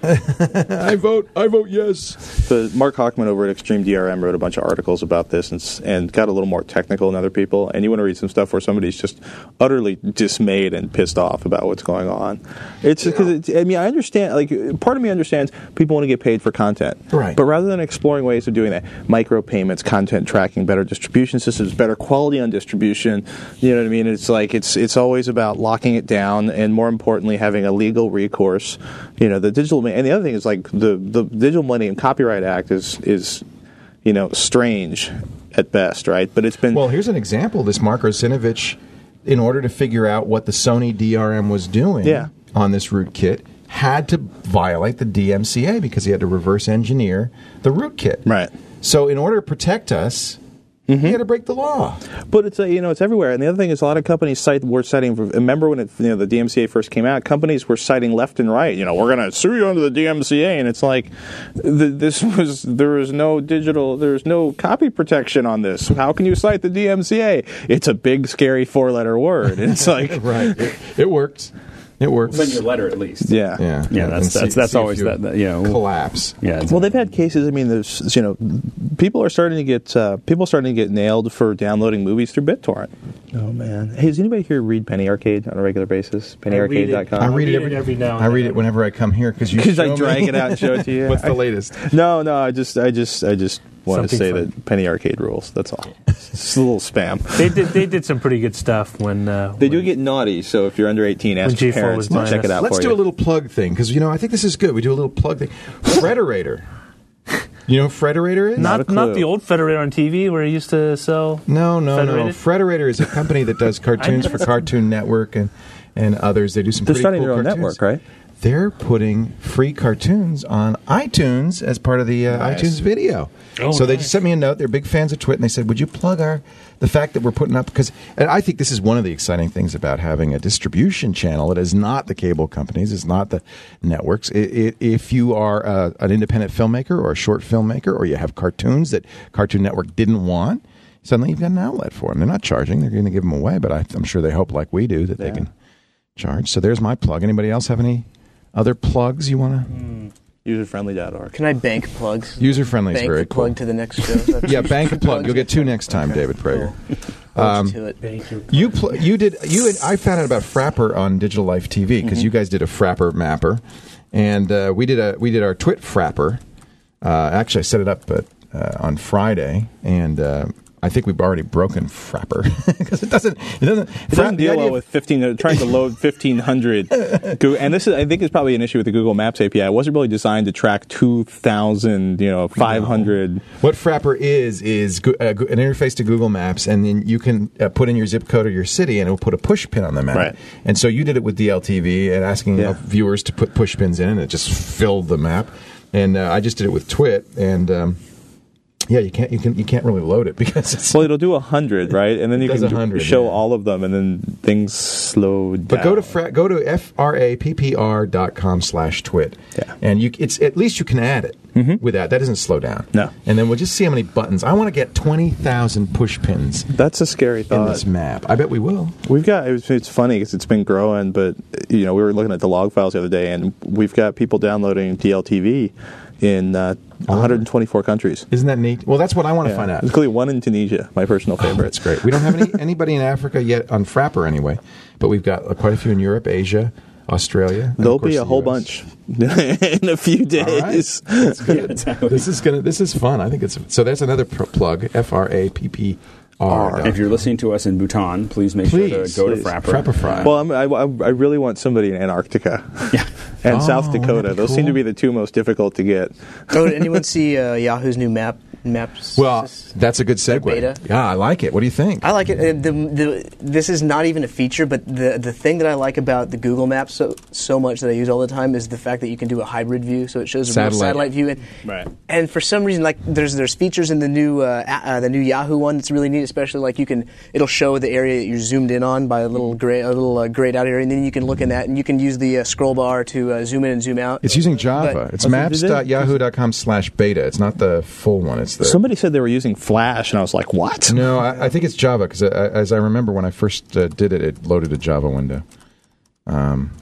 I vote. I vote yes. The Mark Hochman over at Extreme D R M wrote a bunch of articles about this and, s- and got a little more technical than other people. And you want to read some stuff where somebody's just utterly dismayed and pissed off about what's going on. It's because it's, I mean I understand. Like part of me understands people want to get paid for content, Right. But rather than exploring ways of doing that, micropayments, content tracking, better distribution systems, better quality on distribution. You know what I mean? It's like it's it's always about locking it down, and more importantly, having a legal recourse. You know, the digital and the other thing is like the the Digital Millennium Copyright Act is is you know strange at best, right? But it's been Well, here's an example. This Mark Rosinovich, in order to figure out what the Sony D R M was doing Yeah. on this rootkit, had to violate the D M C A because he had to reverse engineer the rootkit. right. So in order to protect us, he had to break the law. But it's uh, you know it's everywhere, and the other thing is a lot of companies cite were citing. Remember when it, you know the D M C A first came out? Companies were citing left and right. You know, we're going to sue you under the D M C A, and it's like the, this was there was no digital, there's no copy protection on this. How can you cite the D M C A? It's a big, scary four-letter word. And it's like Right. It, it works. It works. Send your letter at least. yeah. Yeah. Yeah, that's- And see- that's- that's see if always you that- that, you know, collapse. Yeah. Well, they've had cases. I mean, there's you know, people are starting to get uh, people are starting to get nailed for downloading movies through BitTorrent. Oh man, hey, does anybody here read Penny Arcade on a regular basis? penny arcade dot com. I read, read it it every, every now and I read then. it whenever I come here because you Because I show drag me. it out and show it to you. What's the I- latest? No, no, I just, I just, I just want to Something say fun. that Penny Arcade rules. That's all. It's a little spam. They did. They did some pretty good stuff when uh, They do when- get naughty, so if you're under eighteen, ask When G your four parents was to buying check it us. out Let's for do you. a little plug thing because you know I think this is good. We do a little plug thing. Frederator. You know what Frederator is? Not a Not clue. not the old Federator on T V where he used to sell. No, no, no. Federated? Frederator is a company that does cartoons for Cartoon Network and, and others. They do some They're pretty starting cool their own cartoons. network, right? They're putting free cartoons on iTunes as part of the uh, Nice. iTunes video. Oh, so they nice. just sent me a note. They're big fans of Twit, and they said, "Would you plug our the fact that we're putting up?" Because and I think this is one of the exciting things about having a distribution channel. It is not the cable companies. It's not the networks. It, it, if you are uh, an independent filmmaker or a short filmmaker, or you have cartoons that Cartoon Network didn't want, suddenly you've got an outlet for them. They're not charging. They're going to give them away, but I, I'm sure they hope, like we do, that they Yeah. can charge. So there's my plug. Anybody else have any other plugs you want to? user friendly dot org. Can I bank plugs? User friendly is Bank very the cool. plug to the next show. Yeah, bank a plug. You'll get two next time, David Prager. Um, to it. Thank you. You pl- you did you and I found out about Frapper on Digital Life T V because Mm-hmm. you guys did a Frapper mapper, and uh, we did a we did our Twit Frapper. Uh, actually, I set it up at, uh, on Friday, and uh, I think we've already broken Frapper because it doesn't it doesn't It doesn't deal well with fifteen. Uh, trying to load fifteen hundred. Google, and this is, I think, is probably an issue with the Google Maps A P I. It wasn't really designed to track two thousand, you know, five hundred. What Frapper is is go- uh, go- an interface to Google Maps, and then you can uh, put in your zip code or your city, and it will put a push pin on the map. Right. And so you did it with D L T V and asking Yeah. uh, viewers to put push pins in, and it just filled the map. And uh, I just did it with Twit, and um, yeah, you can't you can you can't really load it because it's. Well, it'll do a hundred, right? And then you It does can one hundred, show yeah. all of them, and then things slow down. But go to fra- go to f r a p p r dot com slash twit, Yeah. and you it's at least you can add it with that. That doesn't slow down. No. And then we'll just see how many buttons. I want to get twenty thousand push pins That's a scary in thought. this map. I bet we will. We've got it's, it's funny because it's been growing, but you know we were looking at the log files the other day, and we've got people downloading D L T V in uh, one hundred twenty-four countries. Isn't that neat? Well, that's what I want to Yeah. find out. Including one in Tunisia, my personal Oh, favorite. that's great. We don't have any anybody in Africa yet on Frapper anyway, but we've got uh, quite a few in Europe, Asia, Australia. and of There'll course be a the whole U S. bunch in a few All right. days. That's good. This is gonna. This is fun. I think it's so. That's another pr- plug. F R A P P R. If you're listening to us in Bhutan, please make sure Please, to go please. to Frapper. Frapper Fry. Well, I'm, I, I really want somebody in Antarctica Yeah. and Oh, South that'd Dakota. be Those seem cool. to be the two most difficult to get. Oh, did anyone see uh, Yahoo's new map? Maps. well, that's a good segue. beta? Yeah, I like it. What do you think? I like it. Uh, The, the, this is not even a feature, but the the thing that I like about the Google Maps so so much that I use all the time is the fact that you can do a hybrid view. So it shows a real Satellite. satellite view, and Right. and for some reason, like there's there's features in the new uh, a- uh, the new Yahoo one that's really neat. Especially like you can it'll show the area that you're zoomed in on by a little gray a little uh, grayed out area, and then you can look in that, and you can use the uh, scroll bar to uh, zoom in and zoom out. It's using Java. But- it's Oh, so did they- maps.yahoo.com slash beta. It's not the full one. It's the Somebody said they were using Flash, and I was like, what? No, I, I think it's Java because as I remember when I first uh, did it, it loaded a Java window. Um,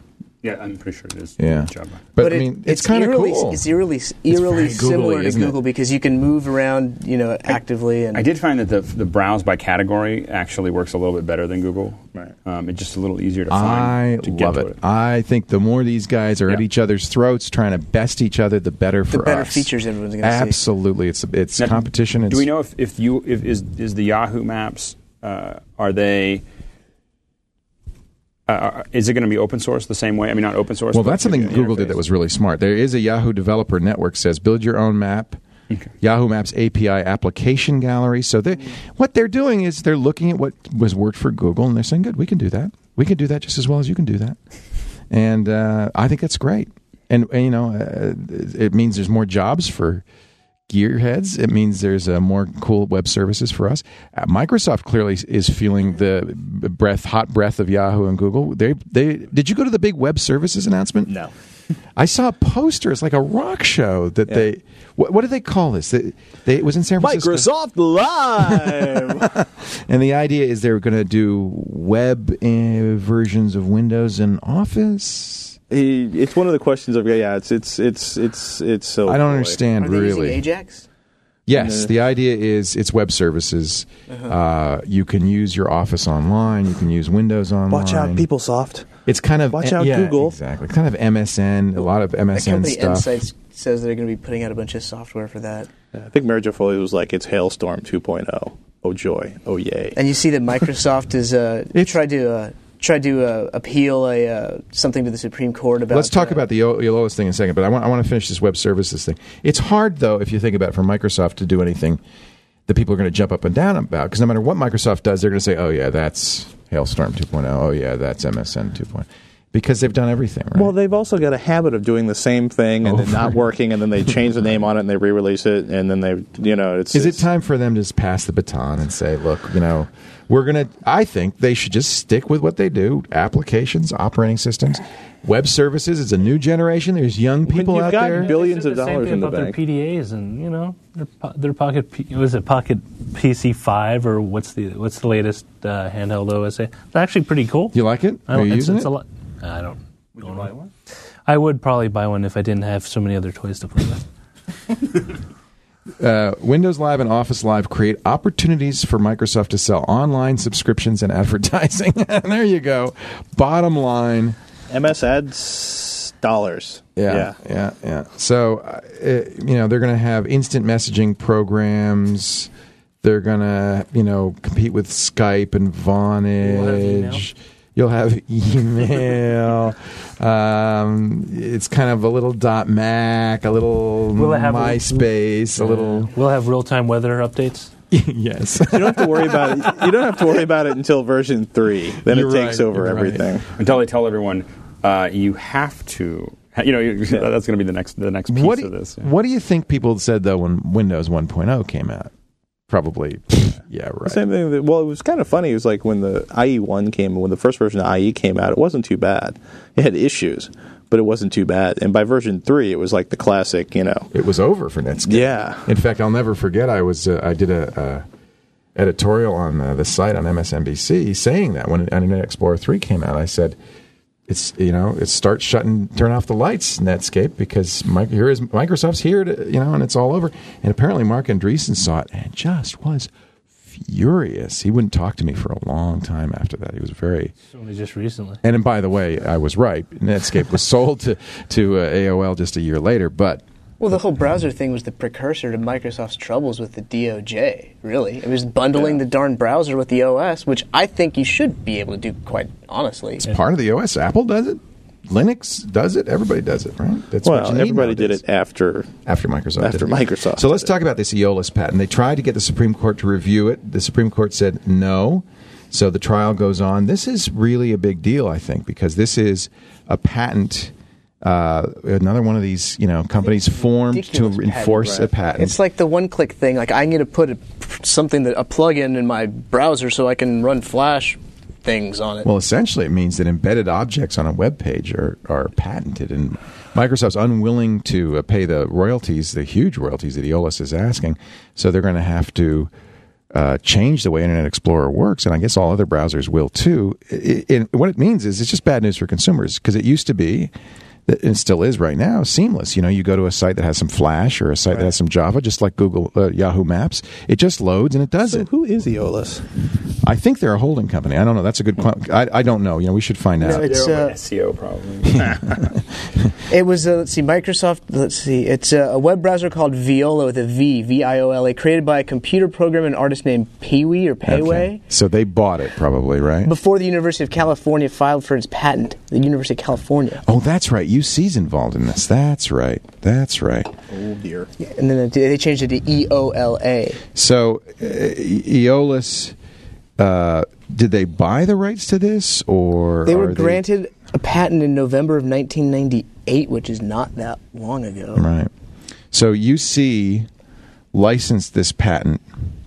Yeah, I'm pretty sure it is. Yeah. Java. But, But I it- mean, it's, kind of eerily, cool. It's eerily, eerily very similar googly, to isn't it? Google because you can move around, you know, actively. And I did find that the the browse by category actually works a little bit better than Google. Right. Um, it's just a little easier to I find. to get love to it. I think the more these guys are at Yeah. each other's throats trying to best each other, the better for the better us. features everyone's going to see. Absolutely, it's it's Now, competition. It's, Do we know if, if you if is is the Yahoo Maps uh, are they uh, is it going to be open source the same way? I mean, not open source. Well, but that's something the Google did interface? that was really smart. There is a Yahoo developer network says build your own map. Okay. Yahoo Maps A P I application gallery. So they, what they're doing is they're looking at what was worked for Google and they're saying, good, we can do that. We can do that just as well as you can do that. And uh, I think that's great. And, and you know, uh, it means there's more jobs for gearheads. It means there's uh, more cool web services for us. Uh, Microsoft clearly is feeling the breath, hot breath of Yahoo and Google. They, they, did you go to the big web services announcement? No. I saw a poster. It's like a rock show that Yeah. they. What, what do they call this? They, they, it was in San Francisco. Microsoft Live. And the idea is they're going to do web uh, versions of Windows and Office. He, it's one of the questions of yeah. It's it's it's it's it's so. I don't boy. understand Are they really. using Ajax? Yes, Uh, the idea is it's web services. Uh-huh. Uh, you can use your Office online. You can use Windows online. Watch out, PeopleSoft. It's kind of Watch out, yeah, Google. Exactly, kind of M S N. A lot of M The S N company stuff. Insights says they're going to be putting out a bunch of software for that. I think Mary Jo Foley was like, "It's Hailstorm two point oh. Oh joy! Oh yay!" And you see that Microsoft is uh, It's- tried to uh, tried to uh, appeal a uh, something to the Supreme Court about. Let's talk uh, about the O- the Olus thing in a second, but I want I want to finish this web services thing. It's hard though, if you think about it, for Microsoft to do anything that people are going to jump up and down about, because no matter what Microsoft does, they're going to say, "Oh yeah, that's Hailstorm two point oh. Oh yeah, that's M S N two point oh," because they've done everything right. Well, they've also got a habit of doing the same thing and then Over. not working, and then they change the name on it and they re-release it, and then they, you know, it's. Is it it's- time for them to just pass the baton and say, "Look, you know, we're going to"? I think they should just stick with what they do: applications, operating systems, web services. It's a new generation. There's young people you've out got there. bill- billions They said of the same dollars thing in the about their bank. P D As, and you know their po- their pocket P- was it Pocket P C five or what's the what's the latest uh, handheld O S A? It's actually pretty cool. You like it? I Are don't, you it's, using it's it? a lot. I don't. Would you buy one? I would probably buy one if I didn't have so many other toys to play with. Uh, Windows Live and Office Live create opportunities for Microsoft to sell online subscriptions and advertising. There you go. Bottom line. M S Ads dollars? Yeah, yeah, yeah. So, uh, it, you know, they're going to have instant messaging programs. They're going to, you know, compete with Skype and Vonage. You'll have email. um, it's kind of a little dot Mac, a little Will it have a- MySpace, a little. We'll have real time weather updates. Yes. You don't have to worry about it. You don't have to worry about it until version three. Then You're it takes right, over you're right. everything. Until they tell everyone uh, you have to. You know, you, that's going to be the next the next piece What do, of this. yeah. what do you think people said, though, when Windows one point oh came out? Probably, yeah, right. Same thing. That, well, it was kind of funny. It was like when the I E one came, when the first version of I E came out, it wasn't too bad. It had issues, but it wasn't too bad. And by version three, it was like the classic, you know. It was over for Netscape. Yeah. In fact, I'll never forget. I was uh, I did a uh, editorial on uh, the site on M S N B C saying that when Internet Explorer three came out, I said, "It's you know, it starts shutting, turn off the lights, Netscape, because my, here is Microsoft's here to you know, and it's all over." And apparently, Mark Andreessen saw it and just was furious. He wouldn't talk to me for a long time after that. He was very. Only just recently. And by the way, I was right. Netscape was sold to to uh, A O L just a year later, but. Well, the whole browser thing was the precursor to Microsoft's troubles with the D O J, really. It was bundling the darn browser with the O S, which I think you should be able to do, quite honestly. It's part of the O S. Apple does it. Linux does it. Everybody does it, right? That's what Well, you need everybody did nowadays. it after. after Microsoft. after did it. Microsoft So let's did it. talk about this Eolus patent. They tried to get the Supreme Court to review it. The Supreme Court said no. So the trial goes on. This is really a big deal, I think, because this is a patent. Uh, another one of these, you know, companies formed to Ridiculous patent enforce a breadth. patent. It's like the one-click thing. Like I need to put a, something that a plug-in in my browser so I can run Flash things on it. Well, essentially, it means that embedded objects on a web page are, are patented, and Microsoft's unwilling to uh, pay the royalties, the huge royalties that Eolus is asking, so they're going to have to uh, change the way Internet Explorer works, and I guess all other browsers will too. It, it, what it means is it's just bad news for consumers, because it used to be, and still is right now, seamless. You know, you go to a site that has some Flash or a site right. that has some Java, just like Google, uh, Yahoo Maps. It just loads and it does so it. Who is Aeolus? I think they're a holding company. I don't know. That's a good. Qu- I, I don't know. You know, we should find no, out. It's uh, S E O probably. It was uh, let's see, Microsoft. Let's see, it's uh, a web browser called Viola with a V, V I O L A, created by a computer programmer and artist named Peewee or Payway. Okay. So they bought it, probably, right? Before the University of California filed for its patent. The University of California. Oh, that's right. U C's involved in this. That's right. That's right. Oh dear. Yeah, and then they changed it to E O L A. So uh, Aeolus, uh, did they buy the rights to this, or they were are granted they... a patent in November of nineteen ninety-eight, which is not that long ago. Right. So U C licensed this patent,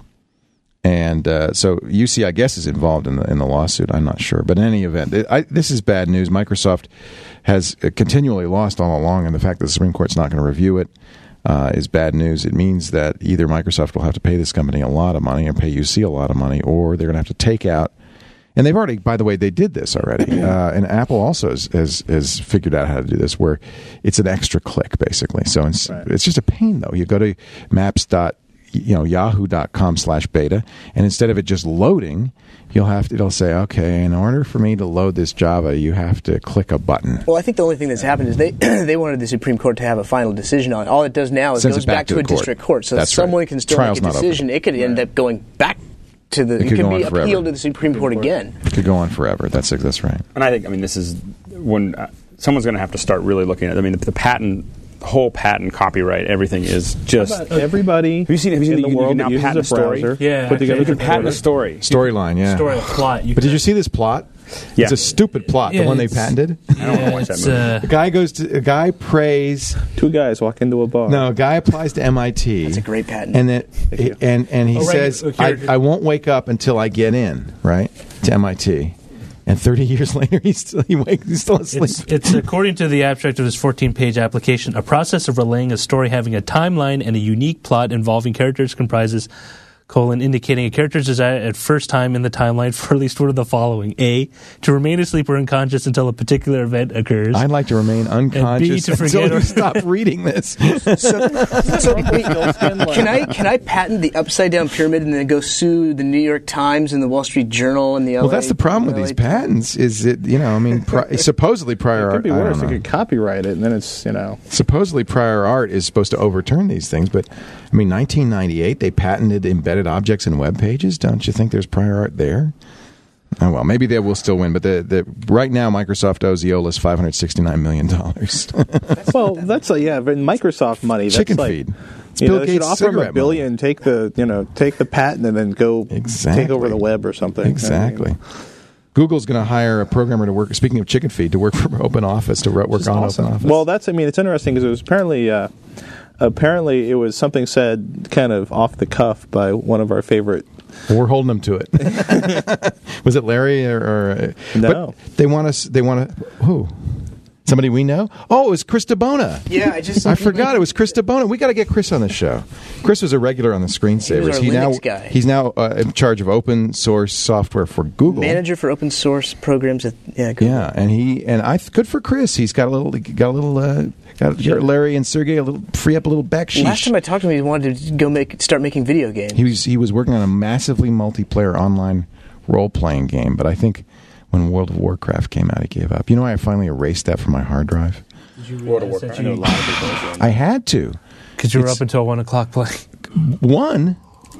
and uh, so U C, I guess, is involved in the in the lawsuit. I'm not sure, but in any event, it, I, this is bad news. Microsoft has continually lost all along, and the fact that the Supreme Court's not going to review it uh, is bad news. It means that either Microsoft will have to pay this company a lot of money, or pay U C a lot of money, or they're going to have to take out. And they've already, by the way, they did this already. Uh, and Apple also has, has has figured out how to do this, where it's an extra click, basically. So it's, right. it's just a pain, though. You go to maps dot you know yahoo.com slash beta, and instead of it just loading, you'll have to, it'll say, okay, in order for me to load this Java, you have to click a button. Well, I think the only thing that's happened is they they wanted the Supreme Court to have a final decision on it. All it does now is it goes it back back, to to, a the court. district court. So That's someone right. can still Trial's make a not decision. open. It could end up going back to the. It It could could go be on forever. appealed to the Supreme Court again. It could go on forever. That's that's right. And I think, I mean, this is when uh, someone's going to have to start really looking at. I mean, the, the patent, the whole patent, copyright, everything is just. Everybody Have you seen? Have you seen in the, the you, world you can that now patent a uses a story? browser, Yeah, put together You can a patent a story. story. Storyline, yeah. Story, a plot. You But did could- you see this plot? Yeah. It's a stupid plot, Yeah, the one they it's- patented. I don't want to watch that it's, movie. uh, A guy goes to a guy prays. Two guys walk into a bar. No, a guy applies to M I T. That's a great patent. And then you. and and he Oh, right. says, Okay, I, okay. I won't wake up until I get in, right, to M I T. And thirty years later, he's still he wakes, he's still asleep. It's, it's according to the abstract of this fourteen-page application, a process of relaying a story having a timeline and a unique plot involving characters comprises, colon, indicating a character's desire at first time in the timeline for at least one of the following. A, to remain asleep or unconscious until a particular event occurs. I'd like to remain unconscious to forget until or- you stop reading this. So, so wait, can I can I patent the upside down pyramid and then go sue the New York Times and the Wall Street Journal and the L A? Well, that's the problem with L A these patents. Is it you know I mean pri- supposedly prior It could be art. I worse. don't They know. could copyright it, and then it's you know. Supposedly prior art is supposed to overturn these things, but I mean, nineteen ninety-eight they patented embedded objects in web pages. Don't you think there's prior art there? Oh well, maybe they will still win, but the, the right now Microsoft owes Aeolus five hundred sixty-nine million dollars. Well, that's a, yeah, but Microsoft money. That's Chicken like, feed. It's You know, Bill they Gates' should offer them a cigarette billion, money. take the you know take the patent, and then go Exactly. take over the web or something. Exactly. Google's going to hire a programmer to work. Speaking of chicken feed, to work for Open Office to work Which is on awesome. Open Office. Well, that's I mean it's interesting because it was apparently uh, apparently it was something said kind of off the cuff by one of our favorite. We're holding them to it. Was it Larry or? or No. But they want us. They want to. Who? Somebody we know? Oh, it was Chris DeBona. Yeah, I just I forgot it was Chris DeBona. We got to get Chris on the show. Chris was a regular on the Screensavers. our He now Linux guy. he's now uh, in charge of open source software for Google. manager for open source programs at yeah. Google. Yeah, and he and I good for Chris. He's got a little got a little uh, got Larry and Sergey a little free up a little backsheesh. Last time I talked to him, he wanted to go make start making video games. He was he was working on a massively multiplayer online role playing game, but I think when World of Warcraft came out, he gave up. You know why I finally erased that from my hard drive? World of Warcraft. I know a lot of people. I had to. Because you were It's- up until one o'clock playing. One,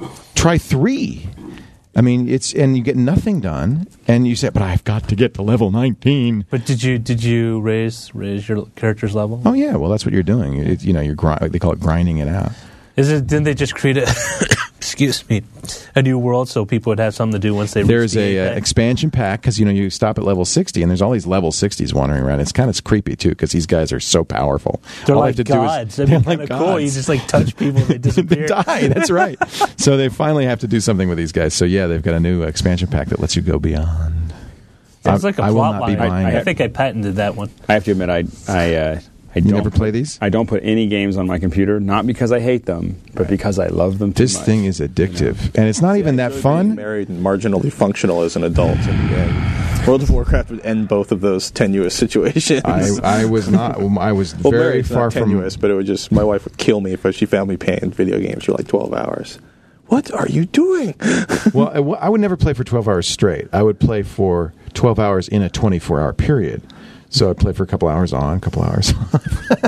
try three. I mean, it's and you get nothing done, and you say, "But I've got to get to level nineteen." But did you did you raise raise your character's level? Oh yeah, well that's what you're doing. It, you know, you're gri- they call it grinding it out. Is it? Didn't they just create a excuse me a new world so people would have something to do once they reach There's the a eight uh, pack? expansion pack because you know you stop at level sixty, and there's all these level sixties wandering around. It's kind of creepy too because these guys are so powerful. They're all like they have to do is- gods. That'd they're be kind like of cool. You gods. just like touch people and they They disappear. die. That's right. So they finally have to do something with these guys. So yeah, they've got a new expansion pack that lets you go beyond. Sounds I- like a I will plot not line. be buying I, I it. think I patented that one. I have to admit, I I uh, I I You don't never play put- these? I don't put any games on my computer, not because I hate them, but because I love them too This much. thing is addictive, and it's not even that Being fun. married and marginally functional as an adult in the end. World of Warcraft would end both of those tenuous situations. I, I was not. I was well, very married's far not from. tenuous, but it would just my wife would kill me if she found me playing video games for like twelve hours. What are you doing? Well, I, I would never play for twelve hours straight. I would play for twelve hours in a twenty-four hour period. So I'd play for a couple hours on, a couple hours off.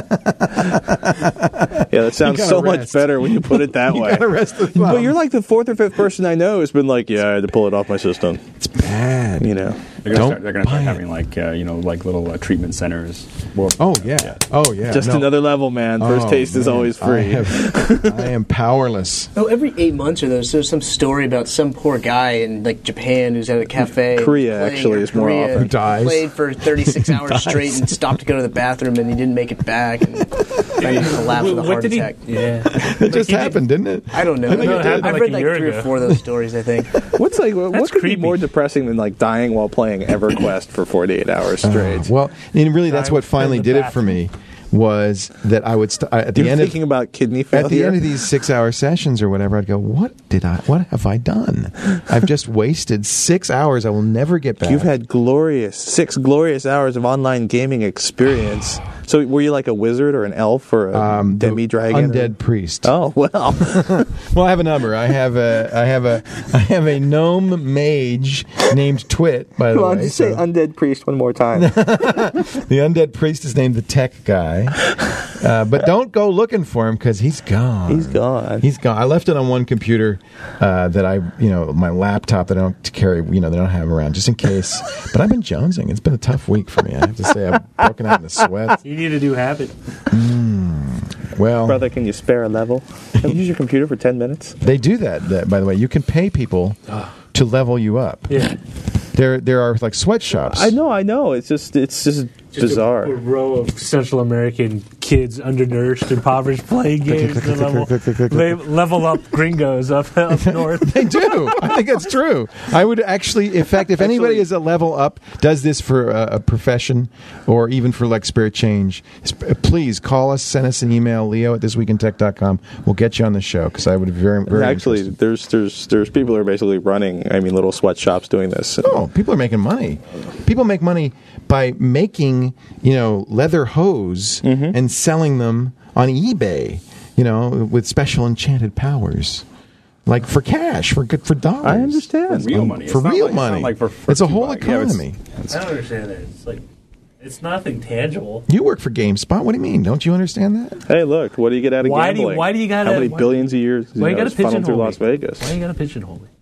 Yeah, that sounds gotta so rest. much better when you put it that You way. gotta rest the thumb. But you're like the fourth or fifth person I know who's been like, yeah, I had to pull it off my system. It's bad. You know. They're Don't going to start, they're gonna start buy it. having like uh, you know like little uh, treatment centers. World- Oh yeah. Oh yeah. Just No. another level, man. First Oh, taste is man. always I, free. have, I am powerless. Oh, every eight months or there's there's some story about some poor guy in like Japan who's at a cafe. Korea, playing, actually, or is more Korea, often. Who dies. Played for thirty-six hours straight and stopped to go to the bathroom and he didn't make it back and then he collapsed with a What heart did he? attack. Yeah. It just happened, didn't it? I don't know. I think it happened I've like read a like year three ago. or four of those stories, I think. What's like what That's could creepy. be more depressing than like dying while playing EverQuest for forty-eight hours straight? Uh, well, and really, that's Dying what finally in the did it for me. Was that I would st- at the You're end thinking of about kidney failure? at the end of these six-hour sessions or whatever, I'd go, "What did I? What have I done? I've just wasted six hours. I will never get back." You've had glorious six glorious hours of online gaming experience. So were you like a wizard or an elf or a um, the demi dragon? undead priest. Oh well. Well, I have a number. I have a I have a I have a gnome mage named Twit. By the Come on, way, just say so undead priest one more time. the undead priest is named the Tech Guy. Uh, but don't go looking for him because he's gone. He's gone. He's gone. I left it on one computer uh, that I, you know, my laptop that I don't carry. You know, they don't have him around just in case. But I've been jonesing. It's been a tough week for me. I have to say, I've broken out in the sweat. You need to do habit. Well, Brother, can you spare a level? Can you use your computer for ten minutes? they do that, that. By the way, you can pay people to level you up. Yeah. There, there are like sweatshops. I know, I know. It's just, it's just, Just bizarre. A, a row of Central American kids, undernourished, impoverished, playing games to level, they level up gringos up, up north. They do. I think that's true. I would actually, in fact, if anybody Actually- is a level up, does this for a, a profession or even for like spirit change, sp- please call us, send us an email, leo at this week in tech dot com. We'll get you on the show because I would be very, very Actually, interested. there's there's there's people who are basically running. I mean, little sweatshops doing this. Oh, people are making money. People make money by making, you know, leather hose Mm-hmm. and selling them on eBay, you know, with special enchanted powers. Like for cash, for good for dollars. I understand. For real money. For It's not real like- it's not money. like for- for it's a two whole bucks. Yeah, it's- economy. I don't understand that. It's like, it's nothing tangible. You work for GameSpot. What do you mean? Don't you understand that? Hey, look, what do you get out of Why do you- gambling? why do you gotta- How many why- billions of years? Why you know, got to is funneled through pigeonhole Las me? Vegas? Why you got to pigeonhole me?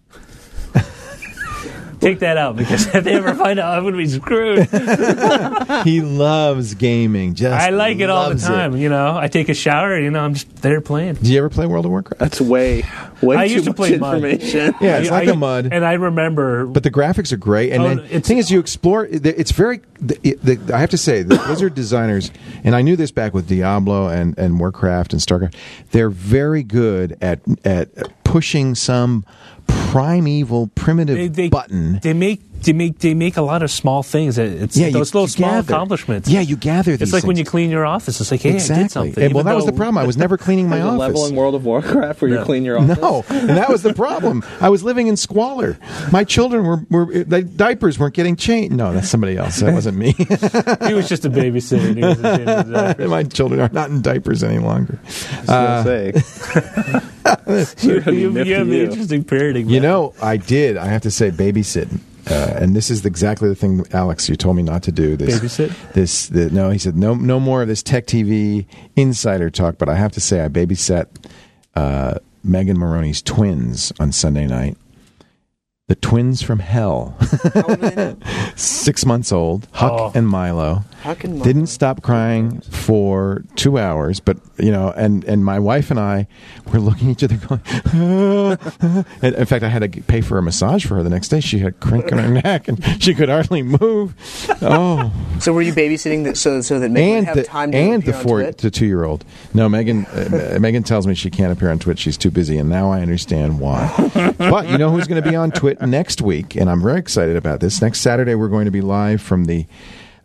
Take that out because if they ever find out, I'm going to be screwed. He loves gaming. Just I like it all the loves time. it. You know, I take a shower. You know, I'm just there playing. Do you ever play World of Warcraft? That's way, way I too used to much play MUD. information. Yeah, it's I- like I- a mud. And I remember, But the graphics are great, and Oh, then no, the it's- thing is, you explore. It's very. The, the, I have to say, the Blizzard designers, and I knew this back with Diablo and, and Warcraft and StarCraft. They're very good at at pushing some primeval, primitive they, they, button. they make they make they make a lot of small things. It's Yeah, you- those little you small gather. accomplishments. Yeah, you gather these It's like when things. you clean your office. It's like, hey, I did Exactly. something. And, well, even that was the though- problem. I was never cleaning my There's a office. level in World of Warcraft where you No. clean your office. No, and that was the problem. I was living in squalor. My children were, were the diapers weren't getting changed. No, that's somebody else. That wasn't me. He was just a babysitter. And he was ashamed of his diapers. My children are not in diapers any longer. I was gonna say. you, That'd be you, nifty you have you. interesting parenting. You man. know, I did. I have to say, babysitting. Uh, and this is exactly the thing, Alex. You told me not to do this. Babysit? This, the, no, he said no, no more of this Tech T V insider talk. But I have to say, I babysat uh, Megan Maroney's twins on Sunday night. The twins from hell, How old are they now? six months old, Huck Oh. and Milo. How can Didn't stop crying for two hours, but you know, and, and my wife and I were looking at each other going. "Ah, ah." And in fact, I had to pay for a massage for her the next day. She had crink in her neck, and she could hardly move. Oh, So were you babysitting that so so that Megan would and have the time to and the appear on four Twit? to two year old. No, Megan. Uh, Megan tells me she can't appear on Twitch. She's too busy, and now I understand why. But you know who's going to be on Twit next week, and I'm very excited about this. Next Saturday, we're going to be live from the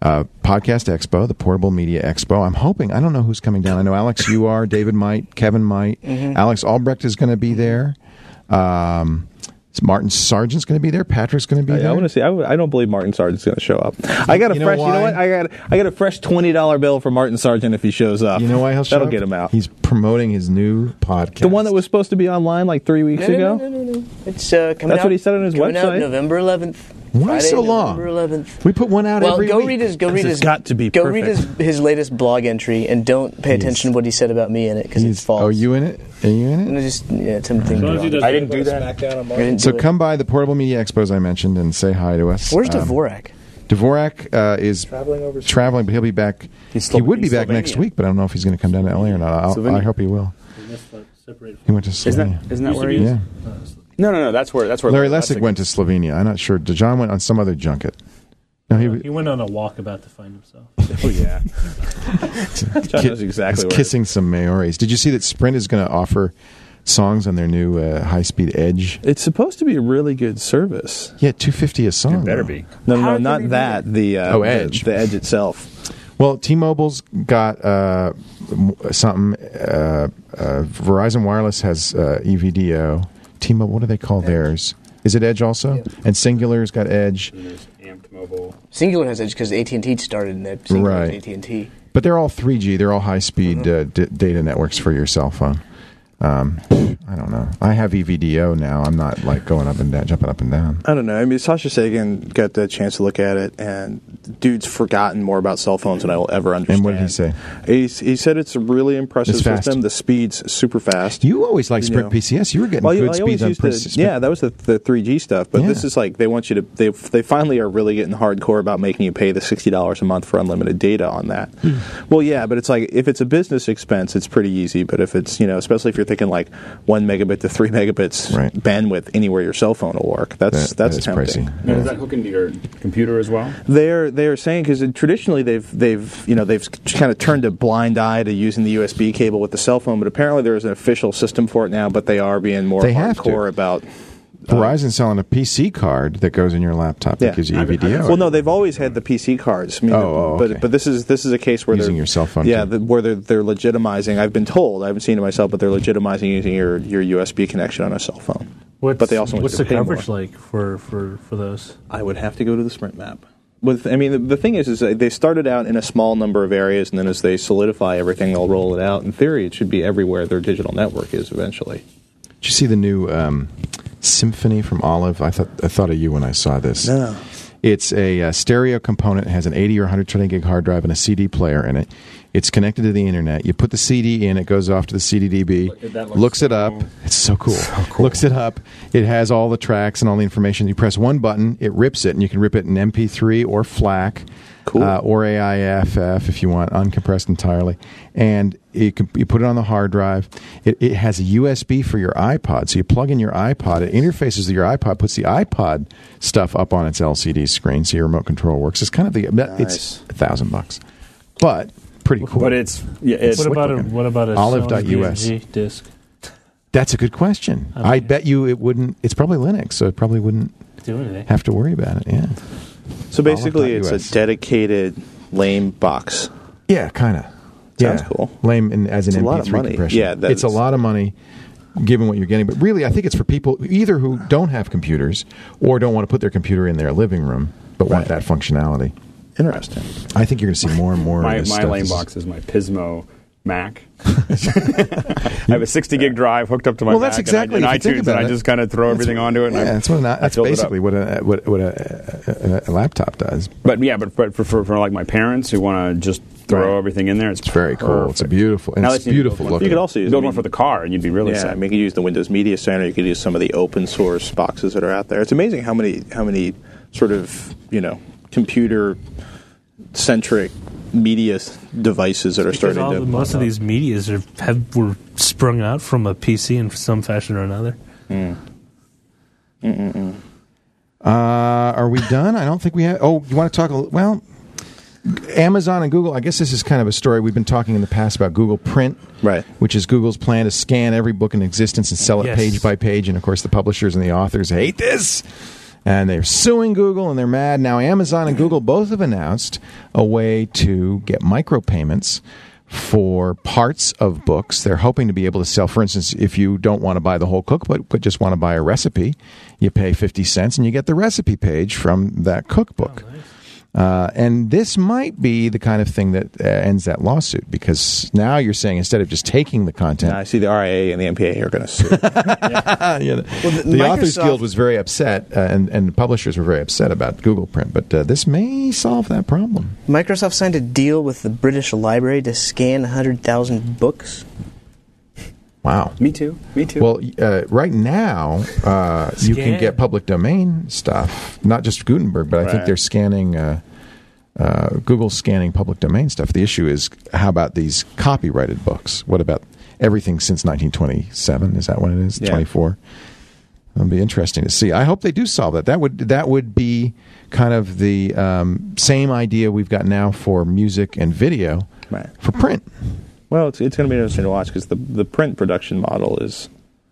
uh, Podcast Expo, the Portable Media Expo. I'm hoping, I don't know who's coming down. I know Alex, you are, David might, Kevin might, mm-hmm. Alex Albrecht is going to be there. Um, Martin Sargent's going to be there. Patrick's going to be I, there. I want to see. I, I don't believe Martin Sargent's going to show up. I got a You know fresh. why? You know what? I got. I got a fresh twenty dollar bill for Martin Sargent if he shows up. You know why he'll show That'll up? get him out. He's promoting his new podcast. The one that was supposed to be online like three weeks No, ago. no, no, no, no, no. It's uh, coming That's out. what he said on his coming website? Out November eleventh. Why Friday, so long? November eleventh. We put one out Well, every go week. read his. Go read it's his. got to be Go perfect. read his his latest blog entry and don't pay attention to what he said about me in it because He's- it's false. Oh, you in it? Are you in And it? it's just yeah, something. long as he doesn't I didn't do that. I didn't So do it. come by the Portable Media Expos I mentioned and say hi to us. Where's Um, Dvorak? Dvorak uh, is Traveling overseas. traveling, but he'll be back. He's he Slo- would be in back next Slovenia. week, but I don't know if he's going to come down to L A or not. I'll, I Slovenia. hope he will. He went to Slovenia. Isn't that, isn't that where he is? Yeah. No, no, no. That's where. That's where Larry Lessig went to Slovenia. I'm not sure. John went on some other junket. No, he, He went on a walkabout to find himself. Oh yeah. John knows exactly was where. kissing some Maoris. Did you see that Sprint is going to offer songs on their new uh, high-speed Edge? It's supposed to be a really good service. Yeah, two fifty a song. It better though. be. No, no, How no, can not we do that. The uh, Oh, the- Edge. The, Edge itself. Well, T-Mobile's got uh, m- something. Uh, uh, Verizon Wireless has uh, E V D O. T-Mobile, what do they call theirs? Is it Edge also? Yep. And Singular's got Edge. And there's Amped Mobile. Singular has Edge because A T and T started in that. Singular Right. A T and T. But they're all three G. They're all high-speed Mm-hmm. uh, d- data networks for your cell phone. Um, I don't know. I have E V D O now. I'm not like going up and down, jumping up and down. I don't know. I mean, Sasha Sagan got the chance to look at it, and the dude's forgotten more about cell phones than I will ever understand. And what did he say? He's, he said it's a really impressive It's fast. system. The speed's super fast. You always like You Sprint know. P C S. You were getting Well, good I always speeds on used Sprint. the, Sprint- yeah, that was the, the three G stuff. But Yeah. this is like they want you to they they finally are really getting hardcore about making you pay the sixty dollars a month for unlimited data on that. Well, yeah, but it's like if it's a business expense, it's pretty easy. But if it's you know, especially if you're thinking like one megabit to three megabits Right. bandwidth anywhere your cell phone will work, that's That- that's that is tempting. pricey. Now, does that hook into your computer as well? They're they're saying because traditionally they've they've you know they've kind of turned a blind eye to using the U S B cable with the cell phone, but apparently there is an official system for it now. But they are being more They have to. hardcore about. Verizon's selling a P C card that goes in your laptop that Yeah. gives you E I've- V D O. I've- Well, no, they've always had the P C cards. I mean, Oh, oh, but okay. but this is this is a case where Using they're your cell phone, Yeah, too. the, where they're they're legitimizing. I've been told. I haven't seen it myself, but they're legitimizing using your, your U S B connection on a cell phone. What's, But they also want what's you the to pay coverage more. like for, for, for those? I would have to go to the Sprint map. With, I mean, the, the thing is, is that they started out in a small number of areas, and then as they solidify everything, they'll roll it out. In theory, it should be everywhere their digital network is eventually. Did you see the new um, Symphony from Olive? I thought I thought of you when I saw this. No. It's a, uh stereo component. It has an eighty or one hundred twenty gig hard drive and a C D player in it. It's connected to the internet. You put the C D in, it goes off to the C D D B, That looks looks it so up. cool. It's so cool. Looks it up. It has all the tracks and all the information. You press one button, it rips it, and you can rip it in M P three or FLAC. Cool. Uh, or A I F F if you want, uncompressed entirely. And you, can, you put it on the hard drive. It, it has a U S B for your iPod. So you plug in your iPod. It interfaces with your iPod, puts the iPod stuff up on its L C D screen so your remote control works. It's kind of the, it's Nice. a thousand bucks. But pretty cool. But it's yeah, it's What about a, looking. what about a Olive Sony dot U S. P N G disc? That's a good question. Okay. I bet you it wouldn't, it's probably Linux, so it probably wouldn't Do anything? have to worry about it. Yeah. So basically, it's Olive.us. a dedicated lame box. Yeah, kind of. Sounds yeah. cool. Lame in, as an It's a lot M P of three money. compression. Yeah, that it's a is- lot of money given what you're getting. But really, I think it's for people either who don't have computers or don't want to put their computer in their living room but want Right. that functionality. Interesting. I think you're going to see more and more my of this my stuff. lane This is- box is my Pismo Mac. I have a sixty gig drive hooked up to my Well, Mac that's exactly, and, I, if you and think iTunes, and about I it, just kind of throw everything onto it. And Yeah, I, that's what an, I that's filled it up. basically what a what, what a, a, a laptop does. But yeah, but, but for, for for like my parents who want to just throw Right. everything in there, it's, It's very cool. It's a perfect. beautiful, and Now it's they need to build beautiful one- looking. You could also use build I one mean, for the car, and you'd be really yeah, I set. mean, you could use the Windows Media Center. You could use some of the open source boxes that are out there. It's amazing how many how many sort of you know computer centric media s- devices that are Because starting all to. the, most of these medias are have were sprung out from a P C in some fashion or another. Uh, are we done? I don't think we have. Oh, you want to talk a little? Well, Amazon and Google. I guess this is kind of a story we've been talking in the past about Google Print, Right. which is Google's plan to scan every book in existence and sell it Yes. page by page. And of course, the publishers and the authors hate this. and they're suing Google, and they're mad. Now Amazon and Google both have announced a way to get micropayments for parts of books. They're hoping to be able to sell, for instance, if you don't want to buy the whole cookbook but just want to buy a recipe, you pay fifty cents and you get the recipe page from that cookbook. Oh, nice. Uh, and this might be the kind of thing that uh, ends that lawsuit, because now you're saying instead of just taking the content... Now I see the R I A and the M P A are going to sue. yeah. Yeah, the well, the, the Authors Guild was very upset, uh, and, and the publishers were very upset about Google Print, but uh, this may solve that problem. Microsoft signed a deal with the British Library to scan one hundred thousand books. Wow. Me too. Me too. Well, uh, right now, uh, you can get public domain stuff, not just Gutenberg, but I right. think they're scanning, uh, uh, Google's scanning public domain stuff. The issue is, how about these copyrighted books? What about everything since nineteen twenty-seven? Is that what it is? Yeah. twenty-four? It'll be interesting to see. I hope they do solve that. That would that would be kind of the um, same idea we've got now for music and video right. for print. Well, it's it's going to be interesting to watch, because the the print production model is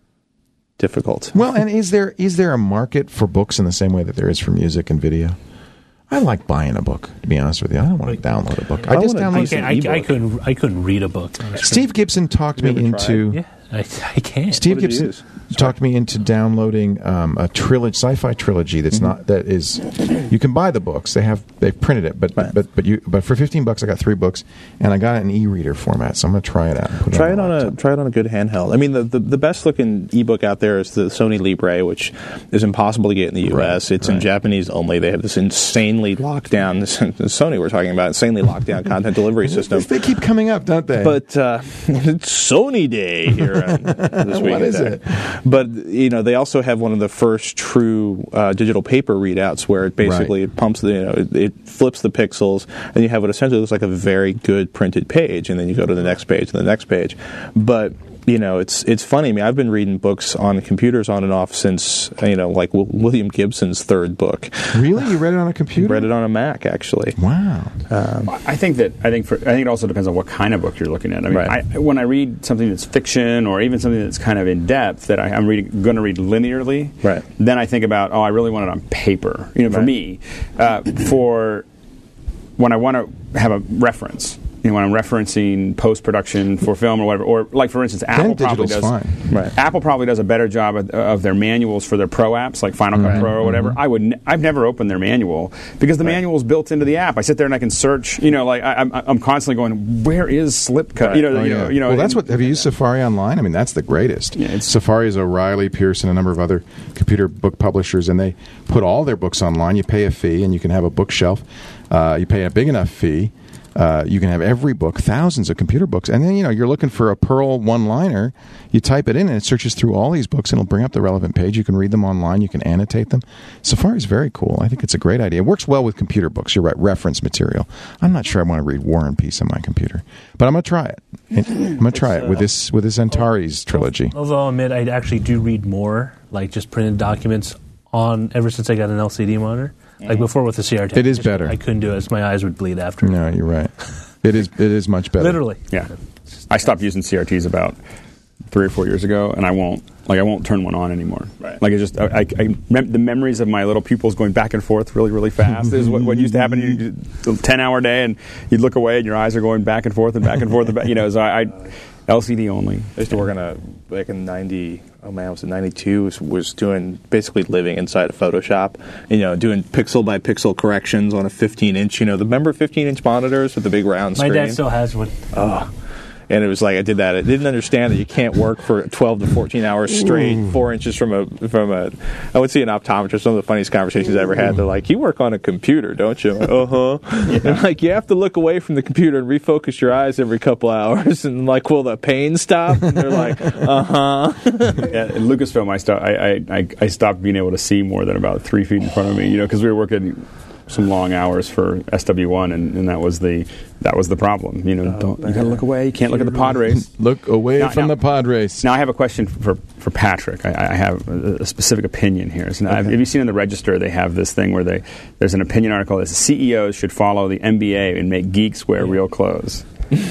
difficult. Well, and is there is there a market for books in the same way that there is for music and video? I like buying a book, to be honest with you. I don't want to download a book. I, I just download. I, I, I couldn't. I couldn't read a book. Steve Gibson talked me into. Yeah, I, I can't. Steve Gibson talked me into downloading um, a trilogy, sci-fi trilogy. That's mm-hmm. not that is. You can buy the books. They have they've printed it, but right. but but you but for fifteen bucks I got three books, and I got it in e-reader format. So I'm going to try it out. And put try it on, it on a try it on a good handheld. I mean, the, the the best looking ebook out there is the Sony Libre, which is impossible to get in the U S. Right. It's right. in Japanese only. They have this insanely locked down. This, this Sony we're talking about insanely locked down content delivery system. They keep coming up, don't they? But uh, it's Sony Day here on this week. What is it? But you know, they also have one of the first true uh, digital paper readouts, where it basically right. it pumps the, you know, it, it flips the pixels, and you have what essentially looks like a very good printed page, and then you go to the next page and the next page. But you know, it's it's funny. I mean, I've been reading books on computers on and off since, you know, like w- William Gibson's third book. Really, you read it on a computer? Read it on a Mac, actually. Wow. Um, I think that I think for I think it also depends on what kind of book you're looking at. I mean, right. I, when I read something that's fiction, or even something that's kind of in depth that I, I'm reading, going to read linearly, right. then I think about, oh, I really want it on paper. You know, for right. me, uh, for when I want to have a reference. You know, when I'm referencing post-production for film or whatever, or like for instance, Apple probably does. Fine. Right. Apple probably does a better job of, of their manuals for their Pro apps, like Final Cut right. Pro or whatever. Mm-hmm. I would, n- I've never opened their manual because the right. manual is built into the app. I sit there and I can search. You know, like I, I'm, I'm constantly going, where is Slipcut? Right. You know, oh, you yeah. know, you know. Well, that's what. Have you used Safari Online? I mean, that's the greatest. Yeah, Safari is O'Reilly, Pearson, a number of other computer book publishers, and they put all their books online. You pay a fee, and you can have a bookshelf. Uh, you pay a big enough fee. Uh, you can have every book, thousands of computer books, and then you know you're looking for a Perl one-liner. You type it in, and it searches through all these books, and it'll bring up the relevant page. You can read them online. You can annotate them. Safari is very cool. I think it's a great idea. It works well with computer books. You're right, reference material. I'm not sure I want to read War and Peace on my computer, but I'm going to try it. I'm going to try it with this with this Antares trilogy. Although I'll admit, I actually do read more, like just printed documents on ever since I got an L C D monitor. Like before with the C R T. It is better. I couldn't do it. My eyes would bleed after. No, you're right. It is It is much better. Literally. Yeah. I stopped using C R Ts about three or four years ago, and I won't like I won't turn one on anymore. Right. Like it just I, I, I mem- the memories of my little pupils going back and forth really really fast is what, what used to happen. You a ten hour day, and you'd look away, and your eyes are going back and forth and back and forth. And back, you know, so I, I L C D only. I used to work on a like in ninety. Oh man, I was in ninety-two. Was, was doing basically living inside of Photoshop. You know, doing pixel by pixel corrections on a fifteen inch. You know, the remember fifteen inch monitors with the big round My screen. dad still has one. Oh. And it was like I did that. I didn't understand that you can't work for twelve to fourteen hours straight, Ooh. four inches from a from a. I would see an optometrist. Some of the funniest conversations I ever had. They're like, "You work on a computer, don't you?" Uh huh. Yeah. And like, you have to look away from the computer and refocus your eyes every couple hours. And I'm like, will the pain stop? And they're like, "Uh huh." Yeah, in Lucasfilm, I stopped. I, I I stopped being able to see more than about three feet in front of me. You know, because we were working some long hours for S W one, and, and that was the that was the problem. You know, oh, don't, you got to look away. You can't look at the pod race. Look away now, from now, the pod race. Now I have a question for for Patrick. I, I have a, a specific opinion here. So okay. Have you seen in the Register they have this thing where they there's an opinion article that says C E Os should follow the N B A and make geeks wear real clothes.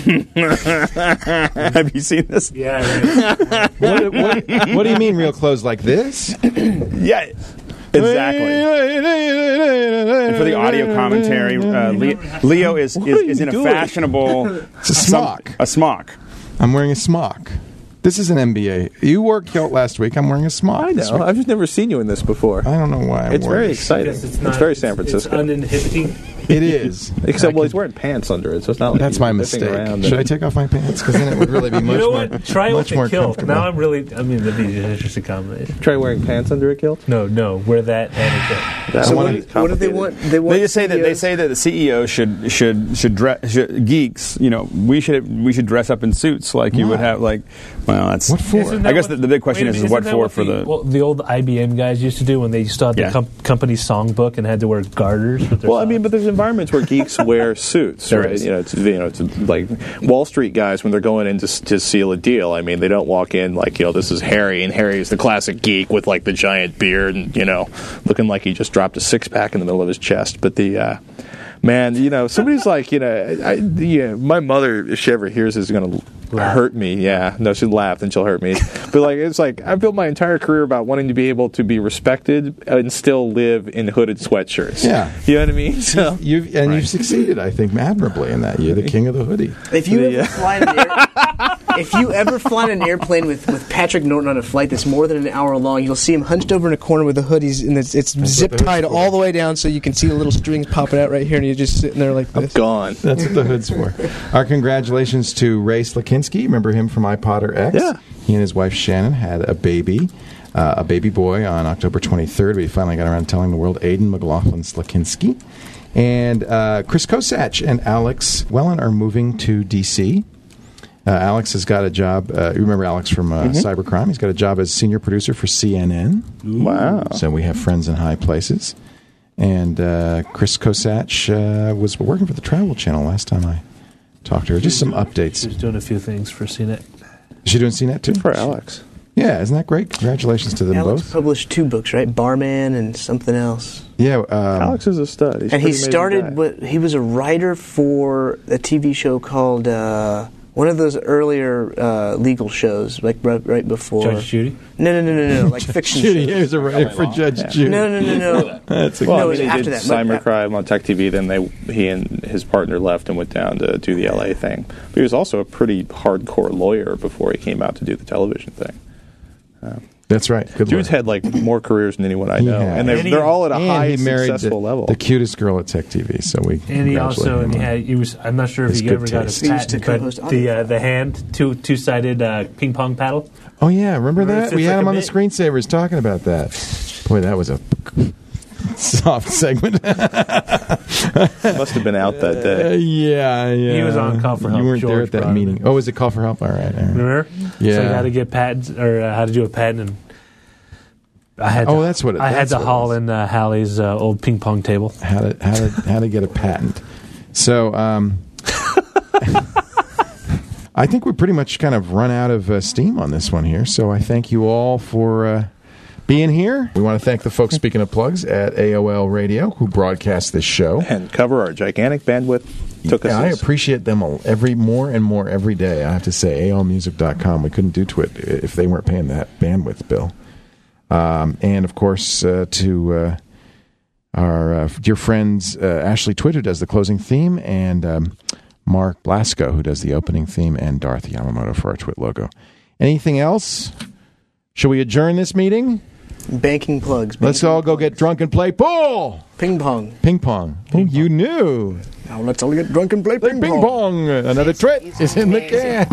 Have you seen this? Yeah. what, what, what do you mean real clothes like this? Yeah. Exactly. And for the audio commentary, uh, Le- Leo is, is, is in a doing? fashionable... It's a smock. A smock. I'm wearing a smock. This is an M B A. You wore kilt last week. I'm wearing a smock. I this know. week. I've just never seen you in this before. I don't know why. I It's wore very it. exciting. Because It's, not- very San Francisco. It's uninhibiting. It is. Except, well, he's wearing pants under it, so it's not like That's he's my zipping mistake. around Should and- I take off my pants? Because then it would really be much You know more, what? Try it much with more a kilt. comfortable. Now I'm really. I mean, that'd be an interesting combination. Try wearing pants under a kilt? No, no, wear that and a kilt. That So one what, is what do they complicated. want? They want They just say that they C E Os say that the C E O should should should dress should, geeks. You know, we should we should dress up in suits like you would Why? have. Like, well, that's What for? Isn't I that guess what- the, the big question wait a is, minute, is what isn't that for for the. well, the old I B M guys used to do when they used to have the Yeah. com- company songbook and had to wear garters. With their Well, I mean, socks. but there's environments where geeks wear suits, There right? is. You know, it's you know, it's like Wall Street guys when they're going in to, s- to seal a deal. I mean, they don't walk in like, you know, this is Harry, and Harry is the classic geek with like the giant beard and you know, looking like he just dropped a six pack in the middle of his chest. But the uh, man, you know, somebody's like, you know, I, yeah, my mother, if she ever hears this, is going to hurt me. Yeah, no, she'd laugh and she'll hurt me. But like, it's like I built my entire career about wanting to be able to be respected and still live in hooded sweatshirts. Yeah. You know what I mean? So. You've, and you've succeeded, I think, admirably in that. You're the king of the hoodie. If you The, ever uh, fly in an air, if you ever fly in an airplane with, with Patrick Norton on a flight that's more than an hour long, you'll see him hunched over in a corner with the hoodies, and it's, it's zip what the tied hood's for. all the way down, so you can see the little strings popping out right here, and you're just sitting there like this. Gone. That's what the hood's for. Our congratulations to Ray Slakinski. Remember him from iPodder X? Yeah. He and his wife Shannon had a baby, uh, a baby boy on October twenty-third. We finally got around to telling the world, Aiden McLaughlin Slakinski. And uh, Chris Kosach and Alex Wellen are moving to D C. Uh, Alex has got a job. Uh, you remember Alex from uh, Cybercrime? He's got a job as senior producer for C N N. Wow. So we have friends in high places. And uh, Chris Kosach uh, was working for the Travel Channel last time I talked to her. Just some She updates. was doing a few things for C net. Is she doing C net too? For Alex. Yeah, isn't that great? Congratulations to them Alex both. published two books, right? Barman and something else. Yeah, um, Alex is a stud. He's a And he pretty amazing started. guy. What, he was a writer for a T V show called uh, one of those earlier uh, legal shows, like right, right before. Judge Judy? No, no, no, no, no, like fiction Judy, shows. he was a writer for Judge Judy. No, no, no, no. That's a Well, No, I it mean, was he after did that. Cybercrime on Tech T V. Then they, he and his partner left and went down to do the L A thing. But he was also a pretty hardcore lawyer before he came out to do the television thing. That's right. Good Dude's Lord. had like more careers than anyone I He know, has. and they're, And he- they're all at a And high he married successful the, level. the cutest girl at Tech T V. So we And he also congratulate and he him. had he was I'm not sure if His he good ever got taste. his He used to patent, co-host but the Audio uh, the hand two two sided uh, ping pong paddle. Oh yeah, remember Remember, that? it's We had like him a on the bit- screensavers talking about that. Boy, that was a soft segment. Must have been out that Uh, day. yeah, yeah. He was on Call for Help. You weren't there George at that brought him meeting. in. Oh, was it Call for Help? All right. All right. Remember? Yeah. So how to get patents or uh, how to do a patent and. I had Oh, to, that's what it- I had that's to what it haul was. in uh, Hallie's uh, old ping pong table. How to how to how to get a patent. So um, I think we pretty much kind of run out of uh, steam on this one here. So I thank you all for uh, being here. We want to thank the folks, speaking of plugs, at A O L Radio who broadcast this show. And cover our gigantic bandwidth took us. Yeah, I this- appreciate them all- every more and more every day. I have to say, A O L music dot com. We couldn't do to it if they weren't paying that bandwidth bill. Um, and of course, uh, to uh, our uh, dear friends uh, Ashley Twitt, who does the closing theme, and um, Mark Blasco, who does the opening theme, and Darth Yamamoto for our Twit logo. Anything else? Shall we adjourn this meeting? Banking plugs. Let's banking all go get plugs. drunk and play pool. Ping pong. Ping pong. Oh, you knew. Now let's all get drunk and play Play ping, ping pong. Another twit is in the can.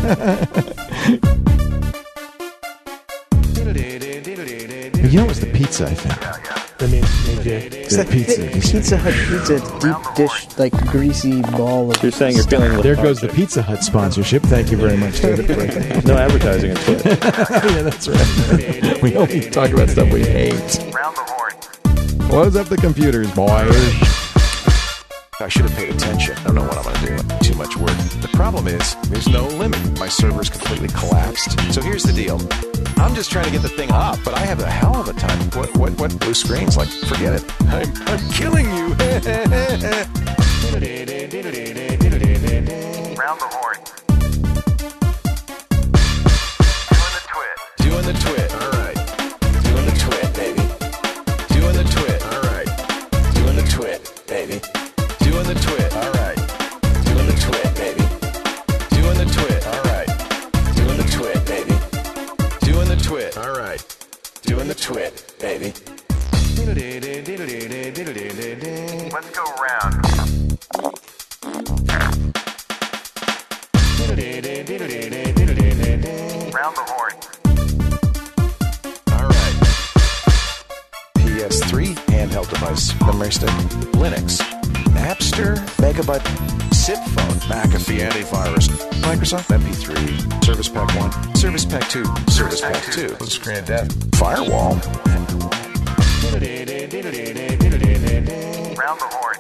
You know, it was the pizza, I think. The name A J. It's The that pizza. thick Pizza Hut pizza, deep dish, like greasy ball of. You're saying you're feeling There goes the Pizza Hut sponsorship. Thank you very much, David. Blake. no advertising at Twit. Yeah, that's right. We only talk about stuff we hate. Close up the computers, boys. I should have paid attention. I don't know what I'm going to do. Too much work. The problem is, there's no limit. My server's completely collapsed. So here's the deal. I'm just trying to get the thing up, but I have a hell of a time. What, what, what blue screens? Like, forget it. I'm, I'm killing you. Round the horn. Doing the twit. Doing the twit. All right. Doing the twit, baby. Round the horn. All right. P S three, handheld device, memory stick, Linux, Napster, Megabyte, SIP phone, McAfee antivirus, Microsoft M P three, Service Pack one, Service Pack two, Service Pack two, screen of death, firewall. Round the horn.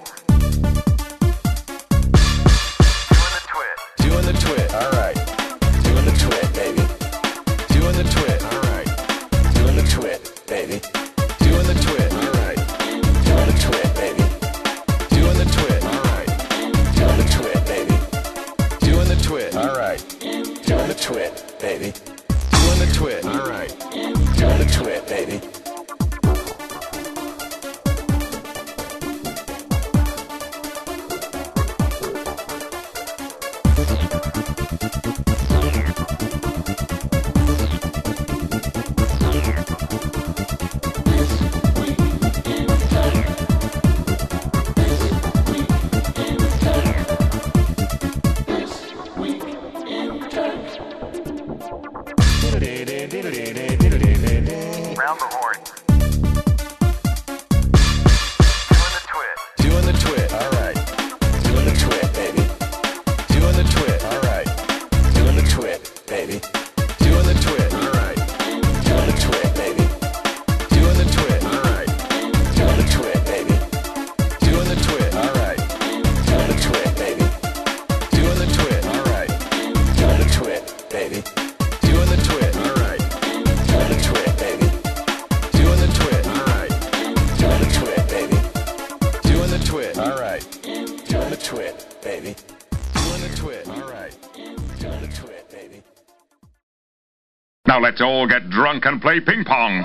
Doing the twit. All right. Doing the twit, baby. Doing the twit. All right. Doing the twit, baby. Doing the twit. All right. Doing the twit, baby. Doing the twit. All right. Doing the twit, baby. Doing the twit. All right. Doing the twit, baby. Doing the twit. All right. Doing the twit, baby. Round the horn. Doing the twit. Doing the twit. All right. Doing the twit, baby. Doing the twit. All right. Doing the twit, baby. Doing the twit. All right. Doing the twit, baby. Doing the twit. All right. Doing the twit, baby. Doing the twit. All right. Doing the twit, baby. Doing the twit. All right. Doing the twit, baby. Doing the twit. All right. Doing the twit, baby. Doing the twit. All right. Doing the twit, baby. Doing the twit. All right. Doing the twit, baby. Doing the twit. All right. Doing the twit, baby. Now let's all get drunk and play ping pong.